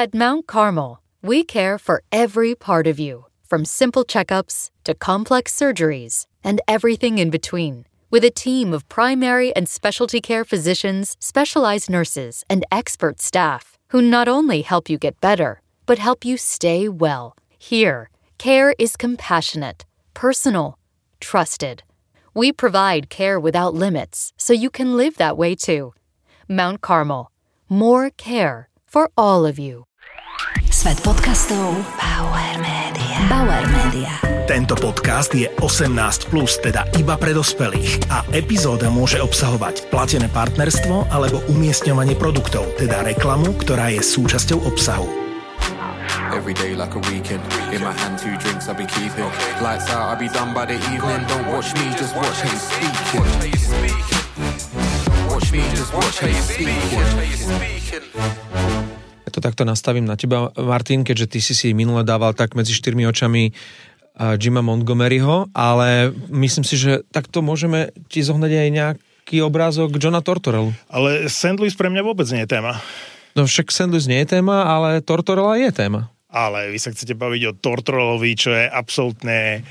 At Mount Carmel, we care for every part of you, from simple checkups to complex surgeries and everything in between. With a team of primary and specialty care physicians, specialized nurses, and expert staff who not only help you get better, but help you stay well. Here, care is compassionate, personal, trusted. We provide care without limits so you can live that way too. Mount Carmel. More care for all of you. Svet podcastov Bauer Media. Bauer Media. Tento podcast je 18+, teda iba pre dospelých a epizóda môže obsahovať platené partnerstvo alebo umiestňovanie produktov, teda reklamu, ktorá je súčasťou obsahu. Every day like a weekend. In my hand 2 drinks I'll be keeping. Lights out, I'll be done by the evening. Don't watch me, just watch how you speaking. Watch me, just watch how you speaking. To takto nastavím na teba, Martin, keďže ty si minule dával tak medzi 4 očami Jima Montgomeryho, ale myslím si, že takto môžeme ti zohnať aj nejaký obrázok Johna Tortorellu. Ale Sandwich pre mňa vôbec nie je téma. No však Sandwich nie je téma, ale Tortorella je téma. Ale vy sa chcete baviť o Tortorellovi, čo je absolútne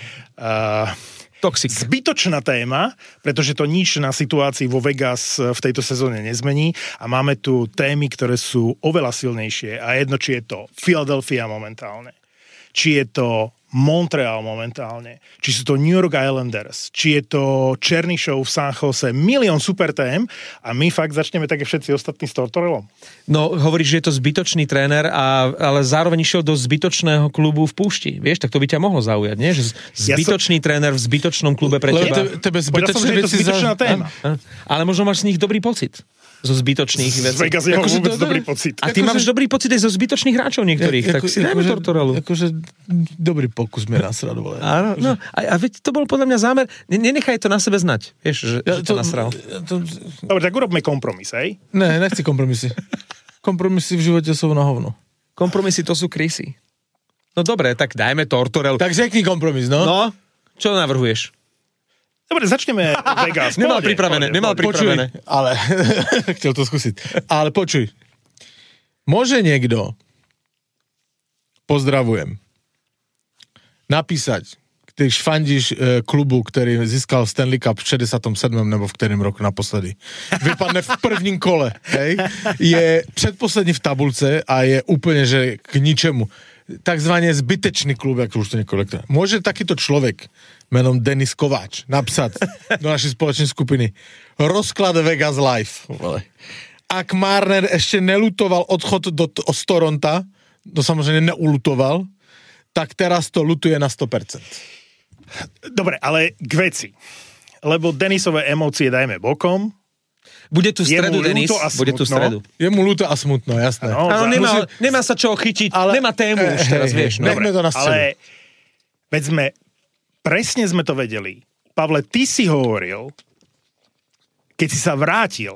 toxic. Zbytočná téma, pretože to nič na situácii vo Vegas v tejto sezóne nezmení a máme tu témy, ktoré sú oveľa silnejšie a jedno, či je to Philadelphia momentálne, či je to Montreal momentálne, či sú to New York Islanders, či je to Černyšov v San Jose, milión super tém a my fakt začneme také všetci ostatní s Tortorellom. No, hovoríš, že je to zbytočný tréner, ale zároveň išiel do zbytočného klubu v púšti. Vieš, tak to by ťa mohlo zaujať, nie? Že zbytočný tréner v zbytočnom klube pre teba. Tebe zbytočné veci zbytočná téma. Ale možno máš z nich dobrý pocit. Zo zbytočných vecí. Z Vegas je vôbec dobrý pocit. A ty máš dobrý pocit aj zo zbytočných hráčov niektorých, tak si dajme Tortorellu. Akože dobrý pokus mi nasrad, vole. Áno, no, a veď to bol podľa mňa zámer, nenechaj to na sebe znať, vieš, že to nasral. Dobre, tak urobme kompromis, hej? Ne, nechci kompromisy. Kompromisy v živote sú na hovno. Kompromisy to sú krysy. No dobre, tak dajme Tortorellu. Tak řekni kompromis, no. No, čo navrhuješ? Dobre, začneme Vegas. Nemal pripravené. Počuj, ale chcel to skúsiť. Ale počuj. Môže niekto, pozdravujem, napísať, když fandíš klubu, ktorý získal Stanley Cup v 67. nebo v ktorým roku naposledy. Vypadne v prvním kole. Hej? Je předposlední v tabulce a je úplne, že k ničemu. Takzvané zbytečný klub, ako už to niekoľko. Môže takýto človek menom Denis Kováč napsať do našej spoločnej skupiny rozklad Vegas Live. Ak Marner ešte nelutoval odchod z Toronta, to samozrejme neulutoval, tak teraz to lutuje na 100%. Dobre, ale k veci. Lebo Denisové emócie dajme bokom. Bude tu v stredu, Denis. Bude tu v stredu. Je mu ľúto a smutno, jasné. Áno, nemá sa čo chytiť, ale nemá tému už teraz, vieš. Nechme to na scénu. Ale veď presne sme to vedeli. Pavle, ty si hovoril, keď si sa vrátil,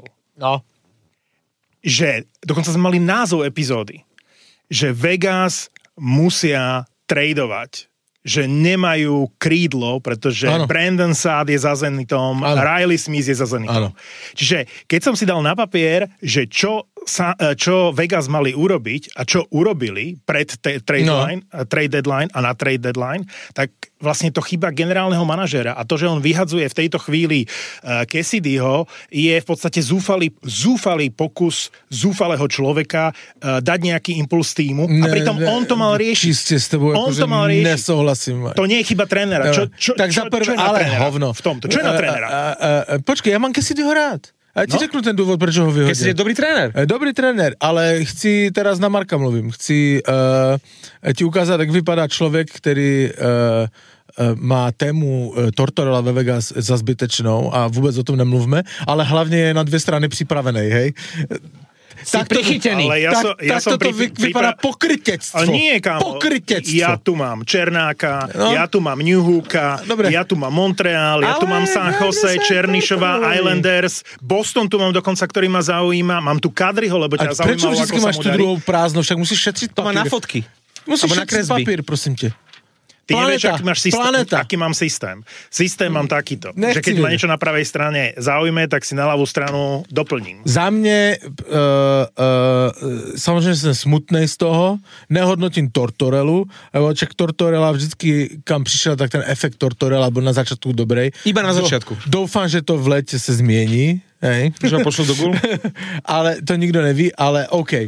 že dokonca sme mali názov epizódy, že Vegas musia tradovať, že nemajú krídlo, pretože Brandon Saad je za Zenitom, Riley Smith je za Zenitom. Čiže keď som si dal na papier, že čo Vegas mali urobiť a čo urobili pred trade deadline a na trade deadline, tak vlastne to chyba generálneho manažéra a to, že on vyhadzuje v tejto chvíli Cassidyho, je v podstate zúfalý pokus zúfalého človeka dať nejaký impuls týmu a pritom on to mal riešiť. Čiste s tebou, on to mal riešiť. Nesouhlasím. To nie je chyba trénera. Čo je na trénera? Hovno. V tomto. Čo je na trénera? Počkej, ja mám Cassidyho rád. A ti řeknu ten dôvod, prečo ho vyhodil. Keď si je dobrý tréner. Dobrý tréner, ale chci, teraz na Marka mluvím, chci ti ukázať, jak vypadá človek, ktorý má tému Tortorella ve Vegas za zbytečnou a vôbec o tom nemluvme, ale hlavne je na 2 strany připravenej, hej. Tak to chytený. Tak to vypadá pokrytectvo. Ale nie, kámo. Pokrytectvo. Ja tu mám Černáka, ja tu mám Newhooka, ja tu mám Montreal, ja tu mám San Jose, Černyšova, Islanders, Boston tu mám dokonca, ktorý ma zaujíma, mám tu Kadriho, lebo ťa zaujímalo, prečo vždycky máš tú druhou prázdno, však musíš šetriť papír. To má na fotky. Musíš šetriť papír, prosím te. Ty nevieš, aký máš systém, aký mám systém. Systém mám takýto, že keď ma niečo na pravej strane zaujme, tak si na ľavú stranu doplním. Za mne, samozrejme som smutnej z toho, nehodnotím Tortorelu, lebo čak Tortorela vždycky, kam prišiel, tak ten efekt Tortorela bol na začiatku dobrej. Iba na začiatku. Doufám, že to v lete sa zmieni. Hej. Že ho pošlo do gulu? Ale to nikto neví, ale OK.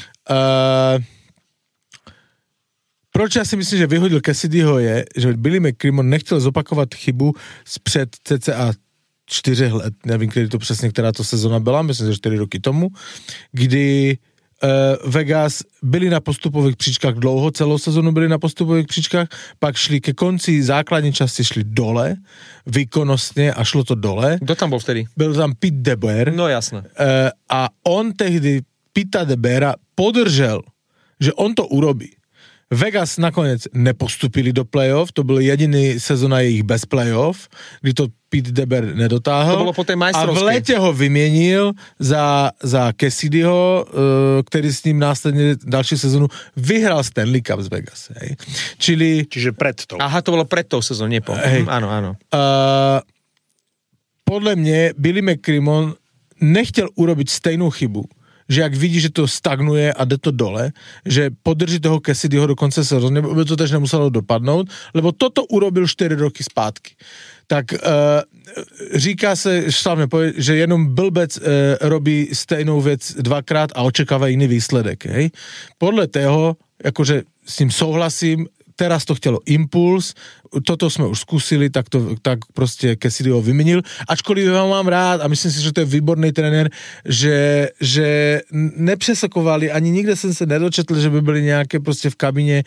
Proč ja si myslím, že vyhodil Cassidyho je, že Billy McCrimmon nechtěl zopakovat chybu spřed cca 4 let, nevím, kdy to přesně, která to sezona byla, myslím, že 4 roky tomu, kdy Vegas byli na postupových příčkách dlouho, celou sezonu byli na postupových příčkách, pak šli ke konci základní časti, šli dole, výkonnostně a šlo to dole. Kdo tam bol vtedy? Byl tam Pete DeBoer. No jasné. A on tehdy Pita DeBoera podržel, že on to urobí. Vegas nakonec nepostupili do playoff, to byl jediný sezona jejich bez playoff, kdy to Pete DeBoer nedotáhl. To bolo po tej A majstrovskej. v lete ho vymienil za Cassidyho, který s ním následne další sezonu vyhral Stanley Cup z Vegas. Hej. Čiže pred tou. Aha, to bolo pred tou sezónou, nie po. Áno, áno. Podle mě Billy McCrimmon nechtěl urobiť stejnou chybu, že jak vidí, že to stagnuje a jde to dole, že podrží toho Cassidyho do konce sezóny, by to tež nemuselo dopadnout, lebo toto urobil 4 roky zpátky. Tak říká se, že jenom blbec robí stejnou věc dvakrát a očekává jiný výsledek. Hej? Podle toho, jakože s ním souhlasím, teraz to chtělo impuls, toto jsme už zkusili, tak prostě Cassidy ho vyměnil, ačkoliv ho mám rád a myslím si, že to je výborný trenér, že nepřesakovali, ani nikde jsem se nedočetl, že by byly nějaké prostě v kabině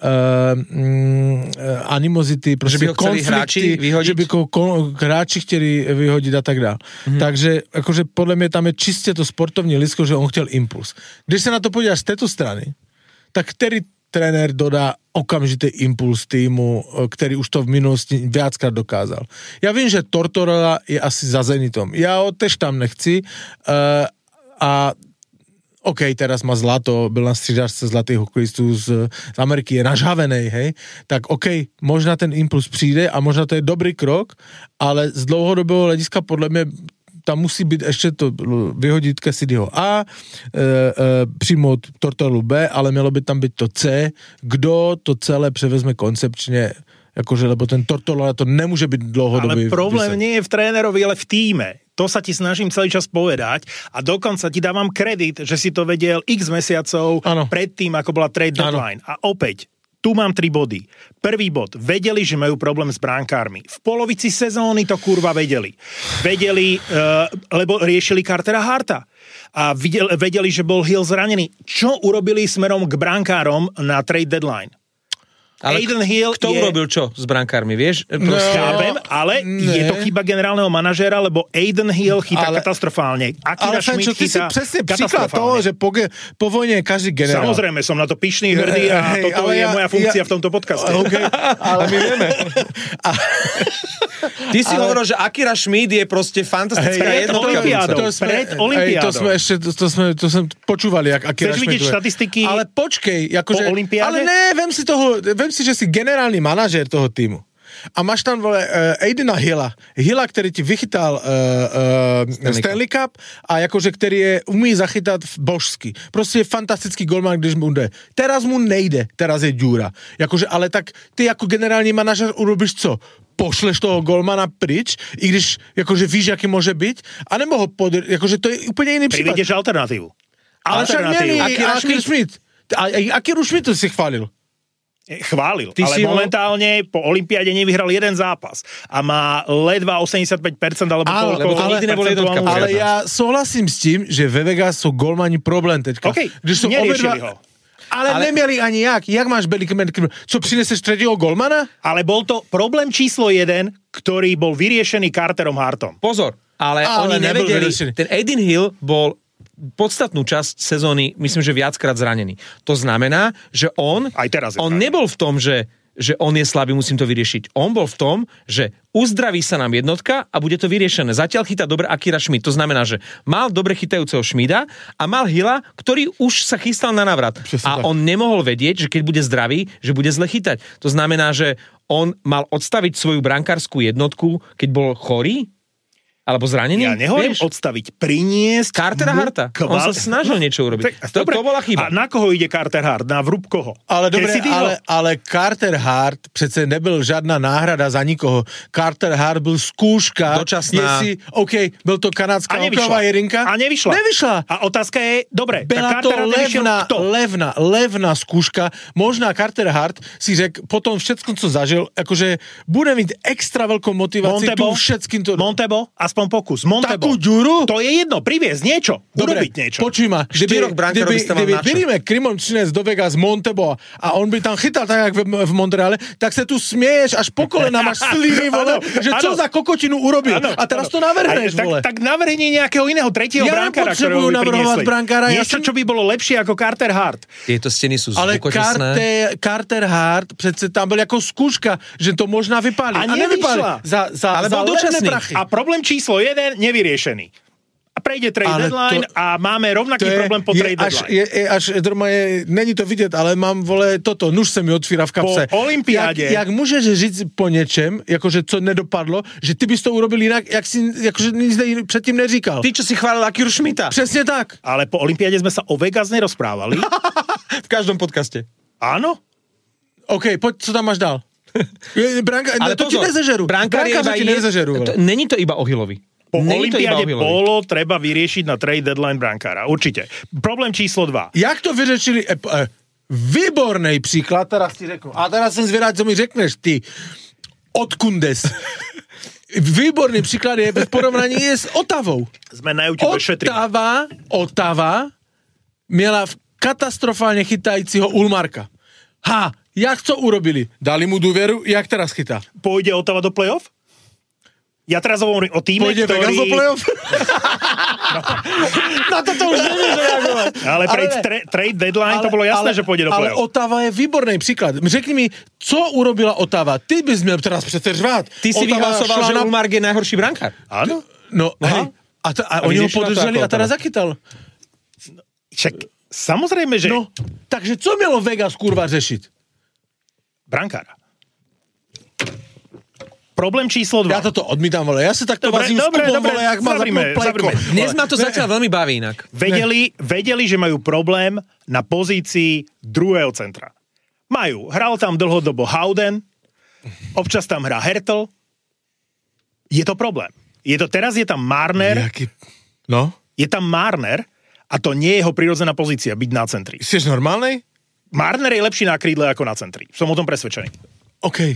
animozity, prostě konflikty, že by hráči chtěli vyhodit a tak dále. Takže akože podle mě tam je čistě to sportovní lidsko, že on chtěl impuls. Když se na to podíváš z této strany, tak který trenér dodá okamžitý impuls týmu, který už to v minulosti viackrát dokázal. Ja vím, že Tortorella je asi za Zenitom. Ja ho tež tam nechci a OK, teraz má zlato, byl na střídačce zlatých hokejistů z Ameriky, je nažhavenej, hej, tak OK, možná ten impuls přijde a možná to je dobrý krok, ale z dlouhodobého hlediska podle mě tam musí být ještě to vyhodit Cassidyho A, přijmout Tortorelu B, ale mělo by tam být to C, kdo to celé převezme koncepčně, jakože, lebo ten Tortorella to nemůže být dlouhodobý. Ale problém nie je v trénerovi, ale v týme. To sa ti snažím celý čas povedať a dokonca ti dávam kredit, že si to vedel x mesiacov predtým, ako bola trade deadline. A opäť, tu mám 3 body. Prvý bod. Vedeli, že majú problém s bránkármi. V polovici sezóny to kurva vedeli. Vedeli, lebo riešili Cartera Harta. A vedeli, že bol Hill zranený. Čo urobili smerom k brankárom na trade deadline? Ale Aiden Hill kto urobil čo s brankármi, vieš? Chápem, ale je to chyba generálneho manažéra, lebo Aiden Hill chytá katastrofálne. Akira Schmidt chytá presne príklad toho, že po vojne je každý generál. Samozrejme, som na to pyšný, hrdý a toto je moja funkcia v tomto podcaste. Okay, ale my vieme. Ty si hovoril, že Akira Schmidt je proste fantastická jednotka. Pred olympiádou. To sme počúvali, jak Akira Schmidt. Chceš vidieť štatistiky ale počkej, akože, po olympiáde? Ale ne, vem si, že si generálny manažér toho týmu. A máš tam Aidena Hilla, který ti vychytal Stanley Cup a jakože, který umí zachytat božsky. Prostě je fantastický golman, když mu jde. Teraz mu nejde, teraz je ďura. Jakože, ale tak ty jako generální manažer urobíš co? Pošleš toho golmana pryč, i když jakože víš, jaký môže byť, a nebo ho jakože to je úplně jiný případ. Privedeš alternatívu. Ale však není Akira Schmidt. Akira Schmidt to si chválil. Chválil, ale momentálne po olympiáde nevyhral jeden zápas a má ledva 85% alebo koľko. Ale ja souhlasím s tím, že ve Vegas sú golmani problém teďka. OK, neriešili ho. Ale nemieli ani jak. Jak máš co přineseš tretieho golmana? Ale bol to problém číslo 1, ktorý bol vyriešený Carterom Hartom. Pozor, ale oni nevedeli. Ten Aiden Hill bol podstatnú časť sezóny, myslím, že viackrát zranený. To znamená, že on nebol v tom, že že on je slabý, musím to vyriešiť. On bol v tom, že uzdraví sa nám jednotka a bude to vyriešené. Zatiaľ chytá dobre Akira Schmid. To znamená, že mal dobre chytajúceho Schmida a mal Hilla, ktorý už sa chystal na návrat. A on nemohol vedieť, že keď bude zdravý, že bude zle chytať. To znamená, že on mal odstaviť svoju brankárskú jednotku, keď bol chorý? Alebo zranený? Ja nehovorím odstaviť, priniesť Cartera Harta. On sa snažil niečo urobiť. To bola chyba. A na koho ide Carter Hart? Na vrúb koho? Ale dobre, ale Carter Hart přece nebyl žádná náhrada za nikoho. Carter Hart byl skúška. Dočasná. Byl to kanadská oková jedinka. A nevyšla. A otázka je, dobre, byla to levná skúška. Možná Carter Hart si řekl, potom všetko, co zažil, akože bude mít extra veľkou motiváciu tu všetkým to... Montebo? Aspoň pokus. Montebo. Takú ďuru? To je jedno, priviesť niečo. Dobre, urobiť niečo. Počuj ma. Kdyby beríme Krimon Činec do Vegas Montebo a on by tam chytal tak, jak v Montreale, tak sa tu smieješ až po kolena, máš sliny, vole, že čo za kokotinu urobil. A teraz to navrhneš, vole. Tak navrhni nejakého iného tretieho brankára, ktorého by priniesli. Niečo, čo by bolo lepšie ako Carter Hart. Tieto steny sú zvukočasné. Ale Carter Hart přece tam byl ako skúška, že to možná vypáli. A nevypáli. Ale bol dočasný. A problém číslo 1 nevyriešený. A prejde trade deadline a máme rovnaký problém po trade deadline. Není to vidět, ale mám, vole, toto, nůž se mi otvíra v kapse. Po olympiáde. Jak můžeš říct po něčem, jakože co nedopadlo, že ty bys to urobil jinak, jak si jakože nic předtím neříkal. Ty, čo si chválil Akiru Schmida. Přesně tak. Ale po olympiáde sme sa o Vegas nerozprávali. V každom podcaste. Áno. OK, poď, co tam máš dál? Ale to ti nezežerú. Brankári ti nezežerú. Není to iba o Hillovi. Po olympiáde bolo treba vyriešiť na trade deadline brankára. Určite. Problém číslo 2. Jak to vyřešili? Výborný příklad, teraz ti řeknu. A teraz jsem zvědavý, co mi řekneš, ty odkundes. Výborný příklad je v porovnaní s Otavou. Sme na YouTube šetrili. Otava měla katastrofálne chytajícího Ulmarka. Jak to urobili? Dali mu dôveru, jak teraz chytá? Pôjde Otava do play-off? Ja teraz hovorím o týme, pôjde ktorý... Vegas do play-off? Na toto už nevieš reagovať. Ale pre trade deadline to bolo jasné, že pôjde do play-off. Ale Otava je výborný príklad. Řekni mi, co urobila Otava? Ty bys měl teraz přece řvát. Ty si vyhlasoval, že Ulmark je najhorší brankár. Áno. No, hej. A oni ho podrželi a teraz zachytal. Však samozrejme, že... No, takže co mělo Vegas kurva řešiť? Brankára. Problém číslo 2. Ja toto odmítam, vole. Ja sa takto vazím s Kubom, vole, jak ma zapnúť plejko. Dnes ma to zatiaľ veľmi baví inak. Vedeli, že majú problém na pozícii druhého centra. Majú. Hral tam dlhodobo Howden, občas tam hrá Hertl. Je to problém. Teraz je tam Marner. No? Je tam Marner a to nie je jeho prirodzená pozícia, byť na centri. Sieš normálnej? Marner je lepší na krídle ako na centri. Som o tom presvedčený. OK.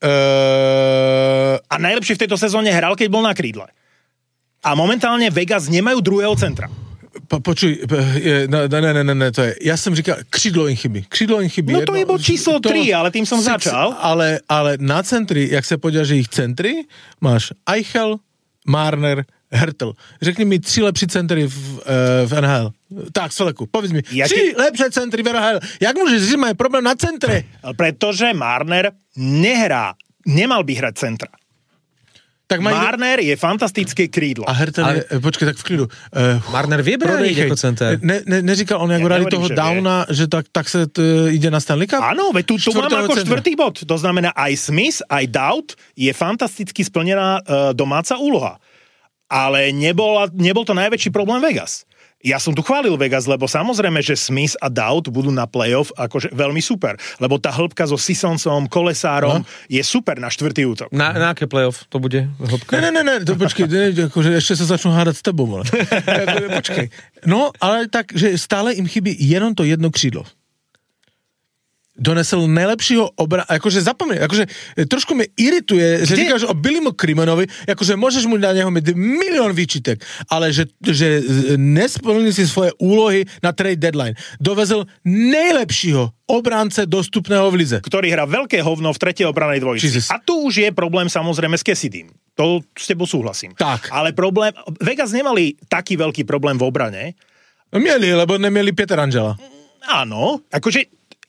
A najlepšie v tejto sezóne hral, keď bol na krídle. A momentálne Vegas nemajú druhého centra. Počuj, ne, to je, ja som říkal, křídlo im chybí. No to je bod číslo 3, ale tým som začal. Ale na centri, jak sa podívaš, že ich centri, máš Eichel, Marner, Hertl. Řekni mi 3 lepší centry v NHL. Tak, Soleku, povedz mi. 3 lepšie centry v NHL. Jak môžeš, že majú problém na centre? Pretože Marner nemal by hrať centra. Tak Marner je fantastické krídlo. A Hertl počkej, tak v krídlu. Marner vie brániť ako center. Neříkal on, jak brali toho Downa, že tak sa ide na Stanley Cup? Áno, veď tu mám ako štvrtý bod. To znamená, aj Smith, aj Dowd je fantasticky splnená domáca úloha. Ale nebol to najväčší problém Vegas. Ja som tu chválil Vegas, lebo samozrejme, že Smith a Dowd budú na playoff akože veľmi super. Lebo tá hĺbka so Sisonsom, Kolesárom je super na štvrtý útok. Na aké playoff to bude hĺbka? Ne, to počkej, akože ešte sa začnú hádať s tebou, vole. Počkej. No, ale tak, že stále im chybí jenom to jedno křídlo. Donesel najlepšího akože zapomne, akože trošku mi irituje, že říkáš o Billymu Krimonovi, akože môžeš mu na neho mať milión výčitek, ale že nesplnil si svoje úlohy na trade deadline. Dovezol najlepšího obránce dostupného v lize. Ktorý hrá veľké hovno v tretej obranej dvojici. A tu už je problém samozrejme s Cassidym. To s tebou súhlasím. Tak. Ale problém, Vegas nemali taký veľký problém v obrane. Mieli, lebo nemieli Pietrangela. Áno, akože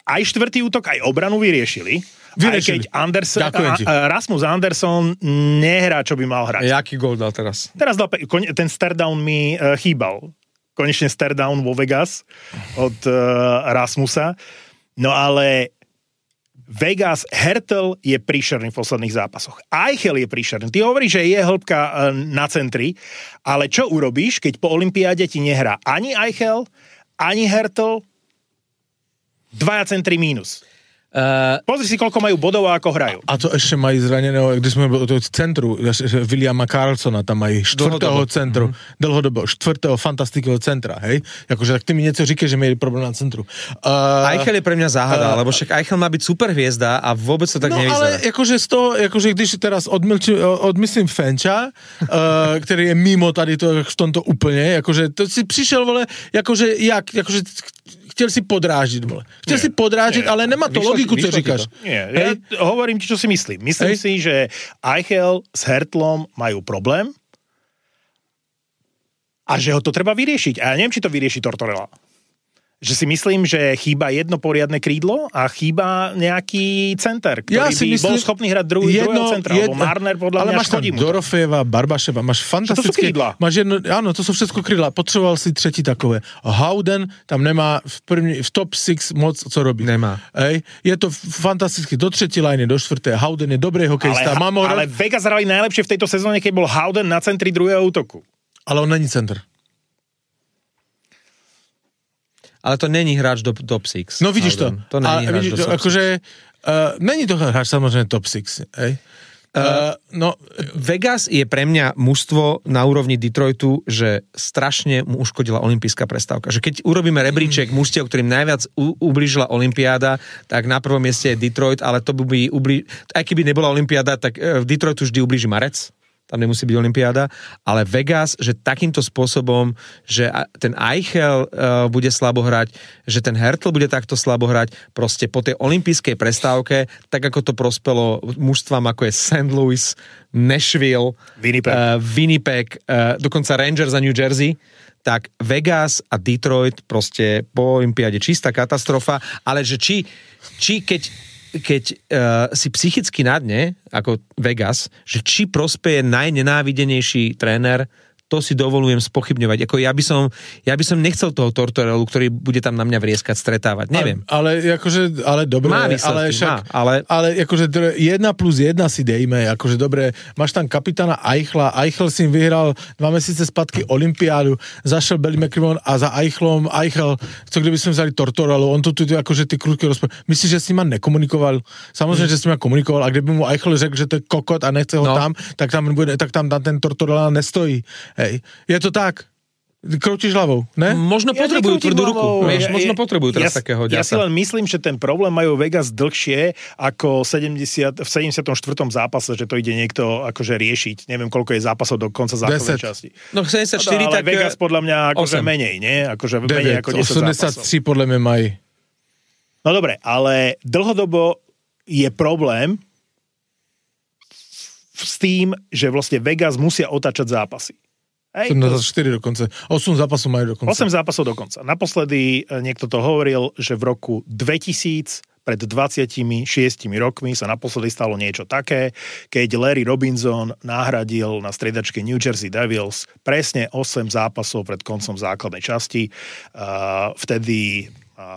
aj štvrtý útok, aj obranu vyriešili. Aj keď Rasmus Andersson nehrá, čo by mal hrať. Jaký gól dal teraz? Teraz ten stare down mi chýbal. Konečne stare down vo Vegas od Rasmusa. No ale Vegas, Hertl je príšerný v posledných zápasoch. Eichel je príšerný. Ty hovoríš, že je hĺbka na centri, ale čo urobíš, keď po olympiáde ti nehrá ani Eichel, ani Hertl, 2 centri mínus. Pozri si, koľko majú bodov a ako hrajú. A to ešte mají zraneného, když sme od centru, Williama Karlssona, tam mají štvrtého centru, dlhodobo, štvrtého fantastického centra, hej? Akože tak ty mi niečo říkáš, že mají problém na centru. Eichel je pre mňa záhada, lebo však Eichel má byť super hviezda a vôbec to tak nevyzerá. Ale akože z toho, akože když teraz odmyslím Fenča, ktorý je mimo tady to v tomto úplne, akože to si prišiel, vole, akože chcel si podrážiť, vole. Chcel si podrážiť, ale nemá to logiku, čo říkáš. Nie, ja hovorím ti, čo si myslím. Myslím si, že Eichel s Hertlom majú problém a že ho to treba vyriešiť. A ja neviem, či to vyrieši Tortorella. Že si myslím, že chýba jedno poriadne krídlo a chýba nejaký center, ktorý bol schopný hrať druhého centra, alebo Marner podľa mňa škodí mu. Dorofejeva, Barbaševa, máš fantastické... To sú krídla. Áno, to sú všetko krídla. Potreboval si tretí takové. Howden tam nemá v top 6 moc co robiť. Nemá. Je to fantasticky. Do tretí line, do štvrté. Howden je dobrý hokejista. Ale Vegas hrali najlepšie v tejto sezóne, keď bol Howden na centri druhého útoku. Ale on není center. Ale to není hráč do top 6. No vidíš to. To není hráč do top 6. Akože, není to hráč samozrejme top 6. Vegas je pre mňa mužstvo na úrovni Detroitu, že strašne mu uškodila olympijská prestávka. Že keď urobíme rebríček mužstiev, ktorým najviac ublížila olympiáda, tak na prvom mieste je Detroit, ale to by aj keby nebola olympiáda, tak v Detroitu vždy ublíži marec. Tam nemusí byť olympiáda, ale Vegas, že takýmto spôsobom, že ten Eichel bude slabo hrať, že ten Hertl bude takto slabo hrať, proste po tej olympijskej prestávke, tak ako to prospelo mužstvám, ako je St. Louis, Nashville, Winnipeg, dokonca Rangers a New Jersey, tak Vegas a Detroit proste po olympiáde čistá katastrofa, ale že či keď si psychicky na dne, ako Vegas, že či prospeje najnenávidenejší tréner, to si dovolujem spochybňovať. Ako ja by som nechcel toho Tortorellu, ktorý bude tam na mňa vrieskať, stretávať. Neviem. Ale dobre. Má výsledky, ale akože 1+1 si dejme. Akože dobre, máš tam kapitána Eichla. Eichel si vyhral 2 mesiace spadky olympiádu. Zašel Billy McCrimmon a za Eichlom Eichel, co kdyby sme vzali Tortorellu, on tu akože ty krútky rozprával. Myslíš, že s ním nekomunikoval? Samozrejme, že s ním komunikoval. A kdyby mu Eichel řekl, že to je kokot a nechce ho tam, tak tam ten Tortorella nestojí. Hej. Je to tak? Kroutíš hlavou, ne? Možno potrebujú tvrdú ruku. Možno potrebujú teraz takého ďasa. Ja si len myslím, že ten problém majú Vegas dlhšie ako v 74. zápase, že to ide niekto akože riešiť. Neviem, koľko je zápasov do konca základnej časti. No 74, ale tak... Vegas podľa mňa akože menej, nie? Akože menej ako 10 zápasov. 83 podľa mňa mají. No dobre, ale dlhodobo je problém s tým, že vlastne Vegas musia otáčať zápasy. 4 dokonca. 8 zápasov majú dokonca. 8 zápasov dokonca. Naposledy niekto to hovoril, že v roku 2000, pred 26 rokmi sa naposledy stalo niečo také, keď Larry Robinson nahradil na striedačke New Jersey Devils presne 8 zápasov pred koncom základnej časti. Vtedy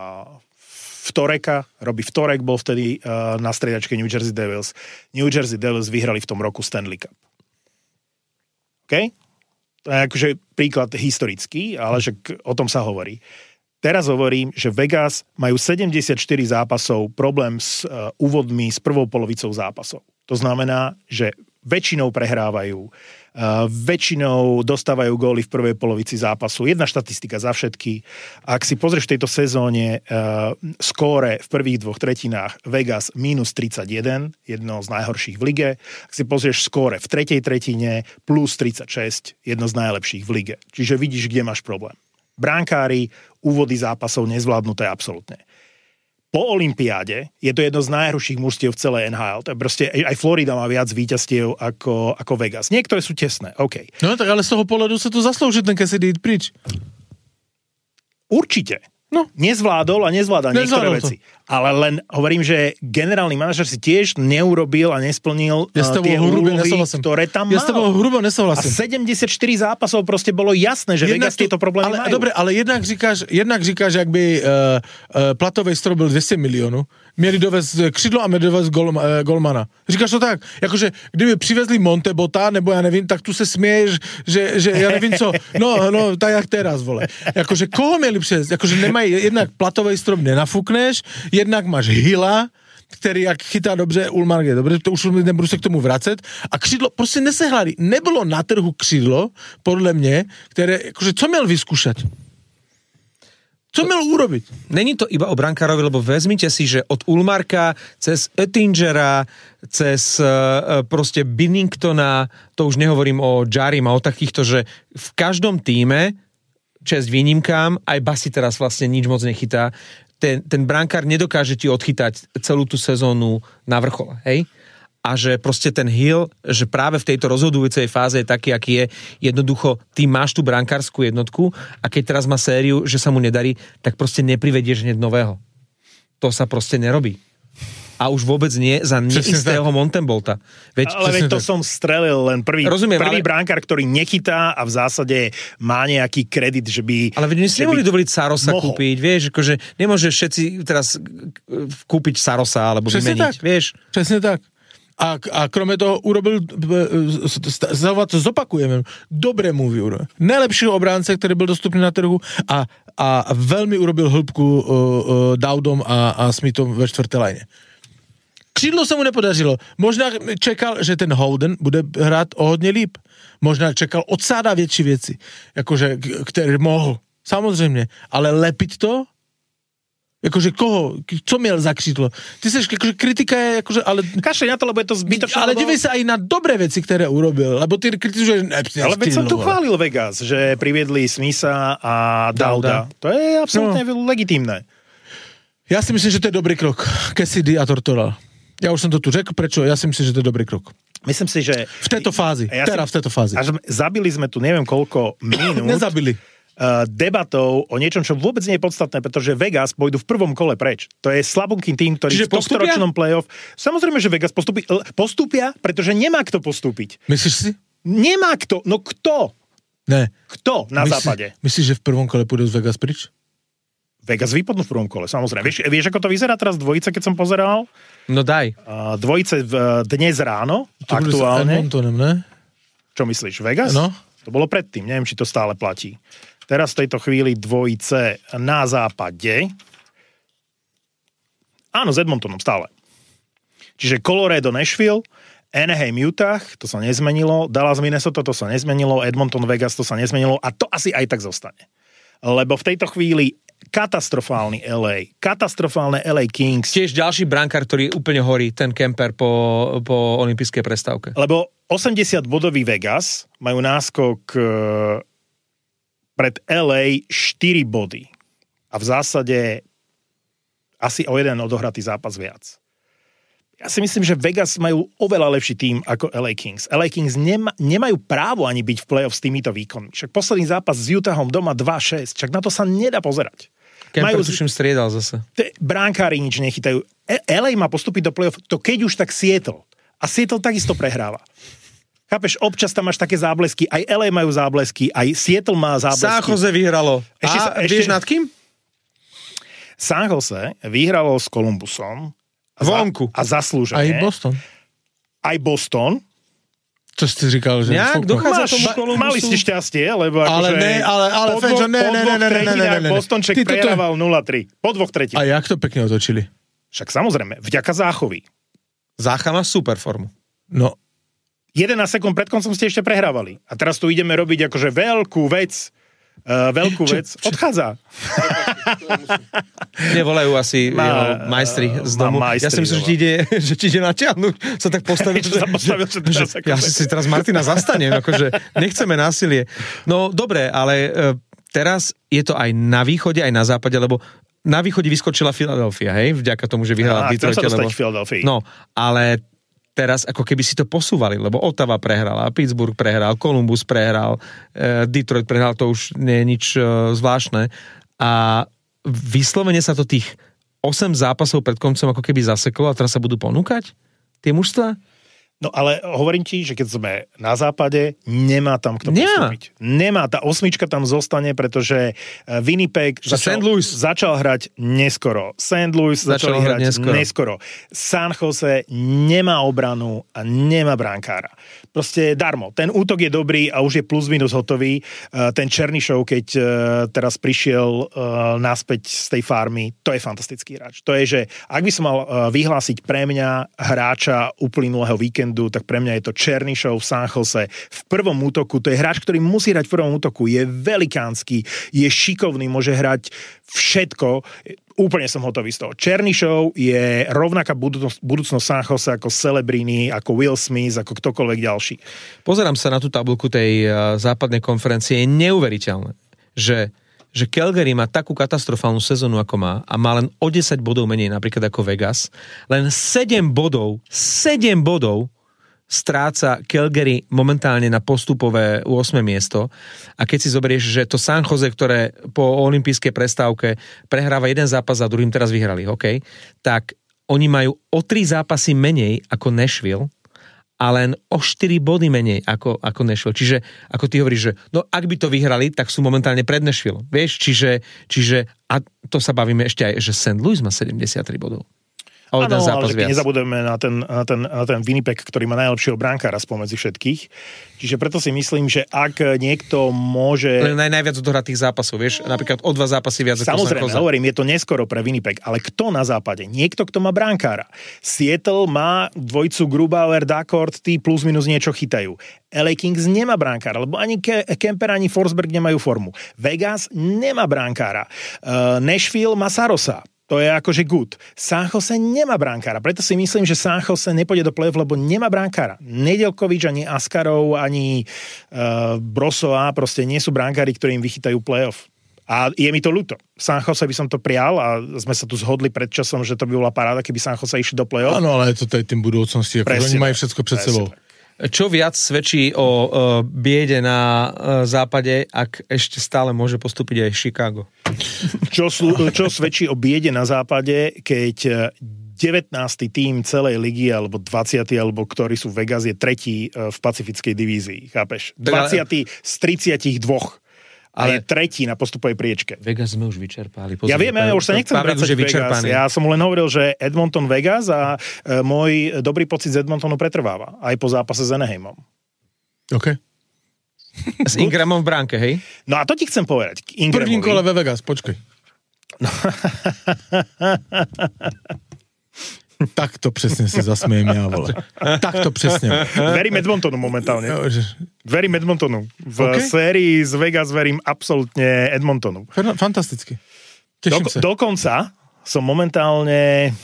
Robbie Vtorek bol vtedy na striedačke New Jersey Devils. New Jersey Devils vyhrali v tom roku Stanley Cup. OK? To je akože príklad historický, ale že o tom sa hovorí. Teraz hovorím, že Vegas majú 74 zápasov problém s úvodmi s prvou polovicou zápasov. To znamená, že väčšinou prehrávajú, väčšinou dostávajú góly v prvej polovici zápasu. Jedna štatistika za všetky. Ak si pozrieš v tejto sezóne skóre v prvých 2 tretinách Vegas minus 31, jedno z najhorších v lige. Ak si pozrieš skóre v tretej tretine plus 36, jedno z najlepších v lige. Čiže vidíš, kde máš problém. Bránkári, úvody zápasov nezvládnuté absolútne. Po olympiáde je to jedno z najhorších mužstiev v celej NHL. To je proste, aj Florida má viac víťazstiev ako Vegas. Niektoré sú tesné, OK. No tak ale z toho pohľadu sa to zaslúži ten Cassidy ísť prič. Určite. No. Nezvládol a nezvláda niektoré veci. Ale len hovorím, že generálny manažer si tiež neurobil a nesplnil tie úlohy, ktoré tam mal. Ja s tebou hrubo nesouhlasím. A 74 zápasov proste bolo jasné, že Vegas tieto problémy majú. Dobre, ale jednak říkáš, jak by platový strop byl 200 milionů, měli dovést křidlo a měli dovést golmana. Říkáš to tak? Jakože, kdyby přivezli Montebota, nebo já nevím, tak tu se směješ, že já nevím co. No, tak jak teraz, vole. Jakože, koho měli přivést? Jakože nemají, jednak platový strop nenafukneš, jednak máš Hilla, který jak chytá dobře, Ullmark je dobře, to už nebudu se k tomu vracet, a křídlo prostě nesehlali. Nebylo na trhu křídlo, podle mě, které, jakože, co měl vyskúšať? Co měl urobiť? Není to iba o brankárovi, lebo vezmite si, že od Ullmarka cez Oettingera, cez proste Binningtona, to už nehovorím o Jarim a o takýchto, že v každom tíme, česť výnimkám, aj Basi teraz vlastne nič moc nechytá, ten brankár nedokáže ti odchytať celú tú sezónu na vrchole, hej? A že proste ten Hill, že práve v tejto rozhodujúcej fáze je taký, aký je, jednoducho, ty máš tú brankárskú jednotku a keď teraz má sériu, že sa mu nedarí, tak proste neprivedieš hneď nového. To sa proste nerobí. A už vôbec nie za neistého Montembolta. Ale veď to som strelil len prvý brankár, ktorý nechytá a v zásade má nejaký kredit, že by... Ale veď si nemohli dovoliť Sarosa kúpiť, vieš, akože nemôže všetci teraz kúpiť Sarosa alebo vymeniť, vieš. Přesne tak. A kromě toho urobil, to zopakujeme, dobré movie urobil. Nejlepšího obránce, který byl dostupný na trhu a velmi urobil hĺbku Dowdom a Smithom ve čtvrté lajne. Křídlo se mu nepodařilo. Možná čekal, že ten Howden bude hrát o hodně líp. Možná čekal odsáda větší věci, jakože, který mohl. Samozřejmě. Ale lepit to? Jakože koho? Co měl za křídlo? Ty seš, jakože kritika je, jakože, ale... Kašli na to, lebo je to zbytočné. Ale dívej sa aj na dobré veci, ktoré urobil, lebo ty kritizuješ... Ale veď som tu chválil Vegas, že priviedli Smitha a Dowda. To je absolútne legitímne. Ja si myslím, že to je dobrý krok. Cassidy a Tortorella. Ja už som to tu řekl, prečo? Ja si myslím, že to je dobrý krok. Myslím si, že... V tejto fázi. V tejto fázi. Až zabili sme tu neviem koľko minút. Nezabili. Debatou o niečom, čo vôbec nie je podstatné, pretože Vegas pôjdu v prvom kole preč. To je slabunký tým, ktorý v tohtoročnom playoff... Samozrejme, že Vegas postúpia, pretože nemá kto postúpiť. Myslíš si? Nemá kto. No kto? Ne. Kto na západe? Myslíš, že v prvom kole pôjdu z Vegas preč? Vegas vypadnú v prvom kole, samozrejme. Vieš, ako to vyzerá teraz dvojice, keď som pozeral? No daj. Dvojice dnes ráno, to aktuálne. Ne? Čo myslíš, Vegas? No. To bolo predtým, neviem, či to stále platí. Teraz v tejto chvíli dvojice na západe. Áno, s Edmontonom stále. Čiže Colorado, Nashville, Anaheim, Utah, to sa nezmenilo, Dallas, Minnesota, to sa nezmenilo, Edmonton, Vegas, to sa nezmenilo a to asi aj tak zostane. Lebo v tejto chvíli katastrofálne LA Kings. Tiež ďalší brankár, ktorý úplne horí, ten Kemper po olympijskej prestávke. Lebo 80-bodový Vegas majú náskok pred LA 4 body. A v zásade asi o jeden odohratý zápas viac. Ja si myslím, že Vegas majú oveľa lepší tím ako LA Kings. LA Kings nemajú právo ani byť v play-off s týmito výkonmi. Však posledný zápas s Utahom doma 2-6. Však na to sa nedá pozerať. Kemper tuším striedal zase. Bránkári nič nechytajú. LA má postúpiť do play-off, to keď už tak Seattle. A Seattle takisto prehráva. Chápeš, občas tam máš také záblesky, aj LA majú záblesky, aj Seattle má záblesky. San Jose vyhralo. Vieš nad kým? San Jose vyhralo s Columbusom. Vonku. A zaslúžene. Aj Boston. Aj Boston. Čo si říkal, že... Nejak dochádza tomu Columbusu. Mali ste šťastie, lebo ale akože... Po dvoch tretinách Bostonček prehrával 0-3. Po dvoch tretinách. A jak to pekne otočili? Však samozrejme, vďaka Záchovi. Zácha má super formu. No. 11 sekúnd pred koncom ste ešte prehrávali. A teraz tu ideme robiť akože veľkú vec. Odchádza. Nevolajú asi jeho majstri z domu. Ja si myslím, že ti ide natiahnuť. Sa tak postaviť. Ja si teraz Martina zastanem. Akože nechceme násilie. No dobre, ale teraz je to aj na východe, aj na západe, lebo na východe vyskočila Philadelphia, hej? Vďaka tomu, že vyhrala Detroit. No, ale teraz ako keby si to posúvali, lebo Ottawa prehrala, Pittsburgh prehral, Columbus prehral, Detroit prehral, to už nie je nič zvláštne. A vyslovene sa to tých 8 zápasov pred koncom ako keby zaseklo a teraz sa budú ponúkať tie mužstva? No ale hovorím ti, že keď sme na západe, nemá tam kto postúpiť. Nemá, tá 8 tam zostane, pretože Winnipeg začal hrať neskoro. St. Louis začal hrať neskoro. San Jose nemá obranu a nemá brankára. Proste darmo. Ten útok je dobrý a už je plus minus hotový. Ten Černyšov, keď teraz prišiel naspäť z tej farmy, to je fantastický hráč. To je, že ak by som mal vyhlásiť pre mňa hráča uplynulého víkendu, tak pre mňa je to Černyšov v San Jose. V prvom útoku, to je hráč, ktorý musí hrať v prvom útoku, je velikánsky, je šikovný, môže hrať všetko. Úplne som hotový z toho. Černyšov je rovnaká budúcnosť San Jose ako Celebrini, ako Will Smith, ako ktokoľvek ďalší. Pozerám sa na tú tabuľku tej západnej konferencie. Je neuveriteľné, že Calgary má takú katastrofálnu sezónu, ako má a má len o 10 bodov menej napríklad ako Vegas. Len 7 bodov stráca Calgary momentálne na postupové 8. miesto. A keď si zoberieš, že to San Jose, ktoré po olympijskej prestávke prehráva jeden zápas za druhým, teraz vyhrali, OK, tak oni majú o 3 zápasy menej ako Nashville a len o 4 body menej ako Nashville. Čiže, ako ty hovoríš, že no ak by to vyhrali, tak sú momentálne pred Nashville. Vieš, čiže a to sa bavíme ešte aj, že St. Louis má 73 bodov. Áno, ale nezabudeme na ten Winnipeg, ktorý má najlepšieho brankára spomedzi všetkých. Čiže preto si myslím, že ak niekto môže... Len najviac odohratých zápasov, vieš? Napríklad o 2 zápasy viac ako San Jose. Samozrejme, hovorím, je to neskoro pre Winnipeg, ale kto na západe? Niekto, kto má brankára. Seattle má dvojicu Grubauer, Daccord, tí plus minus niečo chytajú. LA Kings nemá brankára, lebo ani Kemper, ani Forsberg nemajú formu. Vegas nemá brankára. Nashville má Sarosa. To je akože good. San Jose nemá brankára, preto si myslím, že San Jose nepôjde do play-off, lebo nemá brankára. Nedeľkovič, ani Askarov, ani Brosová, proste nie sú brankári, ktorí im vychytajú play-off. A je mi to ľúto. San Jose by som to prijal a sme sa tu zhodli pred časom, že to by bola paráda, keby San Jose išli do play-off. Áno, ale je to tým budúcnosti, ako oni majú všetko pred sebou. Čo viac svedčí o biede na západe, ak ešte stále môže postúpiť aj Chicago? Čo svedčí o biede na západe, keď 19. tím celej ligy, alebo 20. alebo ktorí sú v Vegas, je tretí v pacifickej divízii, chápeš? 20. z 32. Ale je tretí na postupovej priečke. Vegas sme už vyčerpali. Ja viem, ja už sa nechcem vrácať Vegas. Ja som len hovoril, že Edmonton Vegas a môj dobrý pocit z Edmontonu pretrváva. Aj po zápase s Anaheimom. OK. S Ingramom v bránke, hej? No a to ti chcem povedať. Prvním kole ve Vegas, počkaj. No. Takto presne sa zasmiejem ja, vole. Takto presne. Verím Edmontonu momentálne. Verím Edmontonu. V sérii z Vegas verím absolútne Edmontonu. Fantasticky. Teším sa. Dokonca som momentálne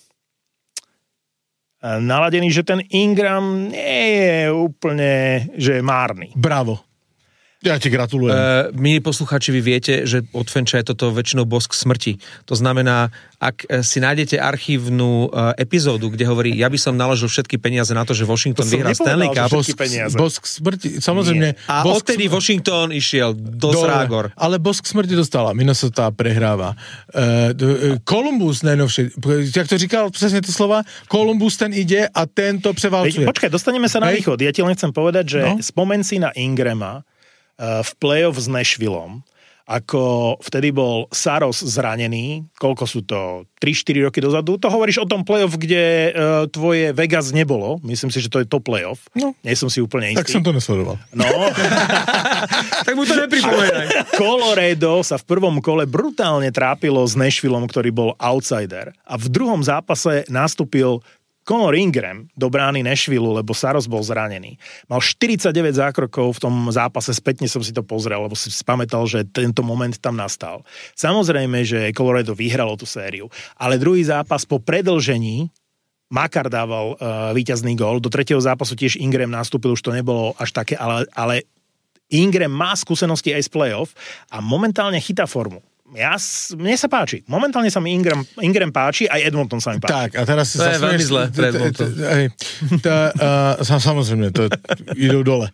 naladený, že ten Ingram nie je úplne, že je márny. Bravo. Ja ti gratulujem. Milí poslucháči, vy viete, že od Fenča je toto väčšinou bosk smrti. To znamená, ak si nájdete archívnu epizódu, kde hovorí, ja by som naložil všetky peniaze na to, že Washington vyhrá Stanley Cup. Bosk smrti, samozrejme. A odtedy Washington išiel do Srágor. Ale bosk smrti dostala. Minnesota prehráva. Columbus najnovšie, jak to říkal presne to slova? Columbus ten ide a tento prevalcuje. Počkaj, dostaneme sa na východ. Ja ti len chcem povedať, že spomen si na Ingrama v play-off s Nashvillom, ako vtedy bol Saros zranený, koľko sú to, 3-4 roky dozadu, to hovoríš o tom play-off, kde tvoje Vegas nebolo, myslím si, že to je to play-off, nie som si úplne istý. Tak som to nesledoval. No. Tak mu to nepripomínaj. Colorado sa v prvom kole brutálne trápilo s Nashvillom, ktorý bol outsider a v druhom zápase nastúpil Connor Ingram do brány Nashvilleu, lebo Saros bol zranený. Mal 49 zákrokov v tom zápase, spätne som si to pozrel, lebo si spamätal, že tento moment tam nastal. Samozrejme, že Colorado vyhralo tú sériu, ale druhý zápas po predĺžení Makar dával víťazný gól, do tretieho zápasu tiež Ingram nastúpil, už to nebolo až také, ale Ingram má skúsenosti aj z play-off a momentálne chytá formu. Mne sa páči. Momentálne sa mi Ingram páči, aj Edmonton sa mi páči. Tak, a teraz si to je veľmi zlé pre Edmonton. Samozrejme, to idú dole.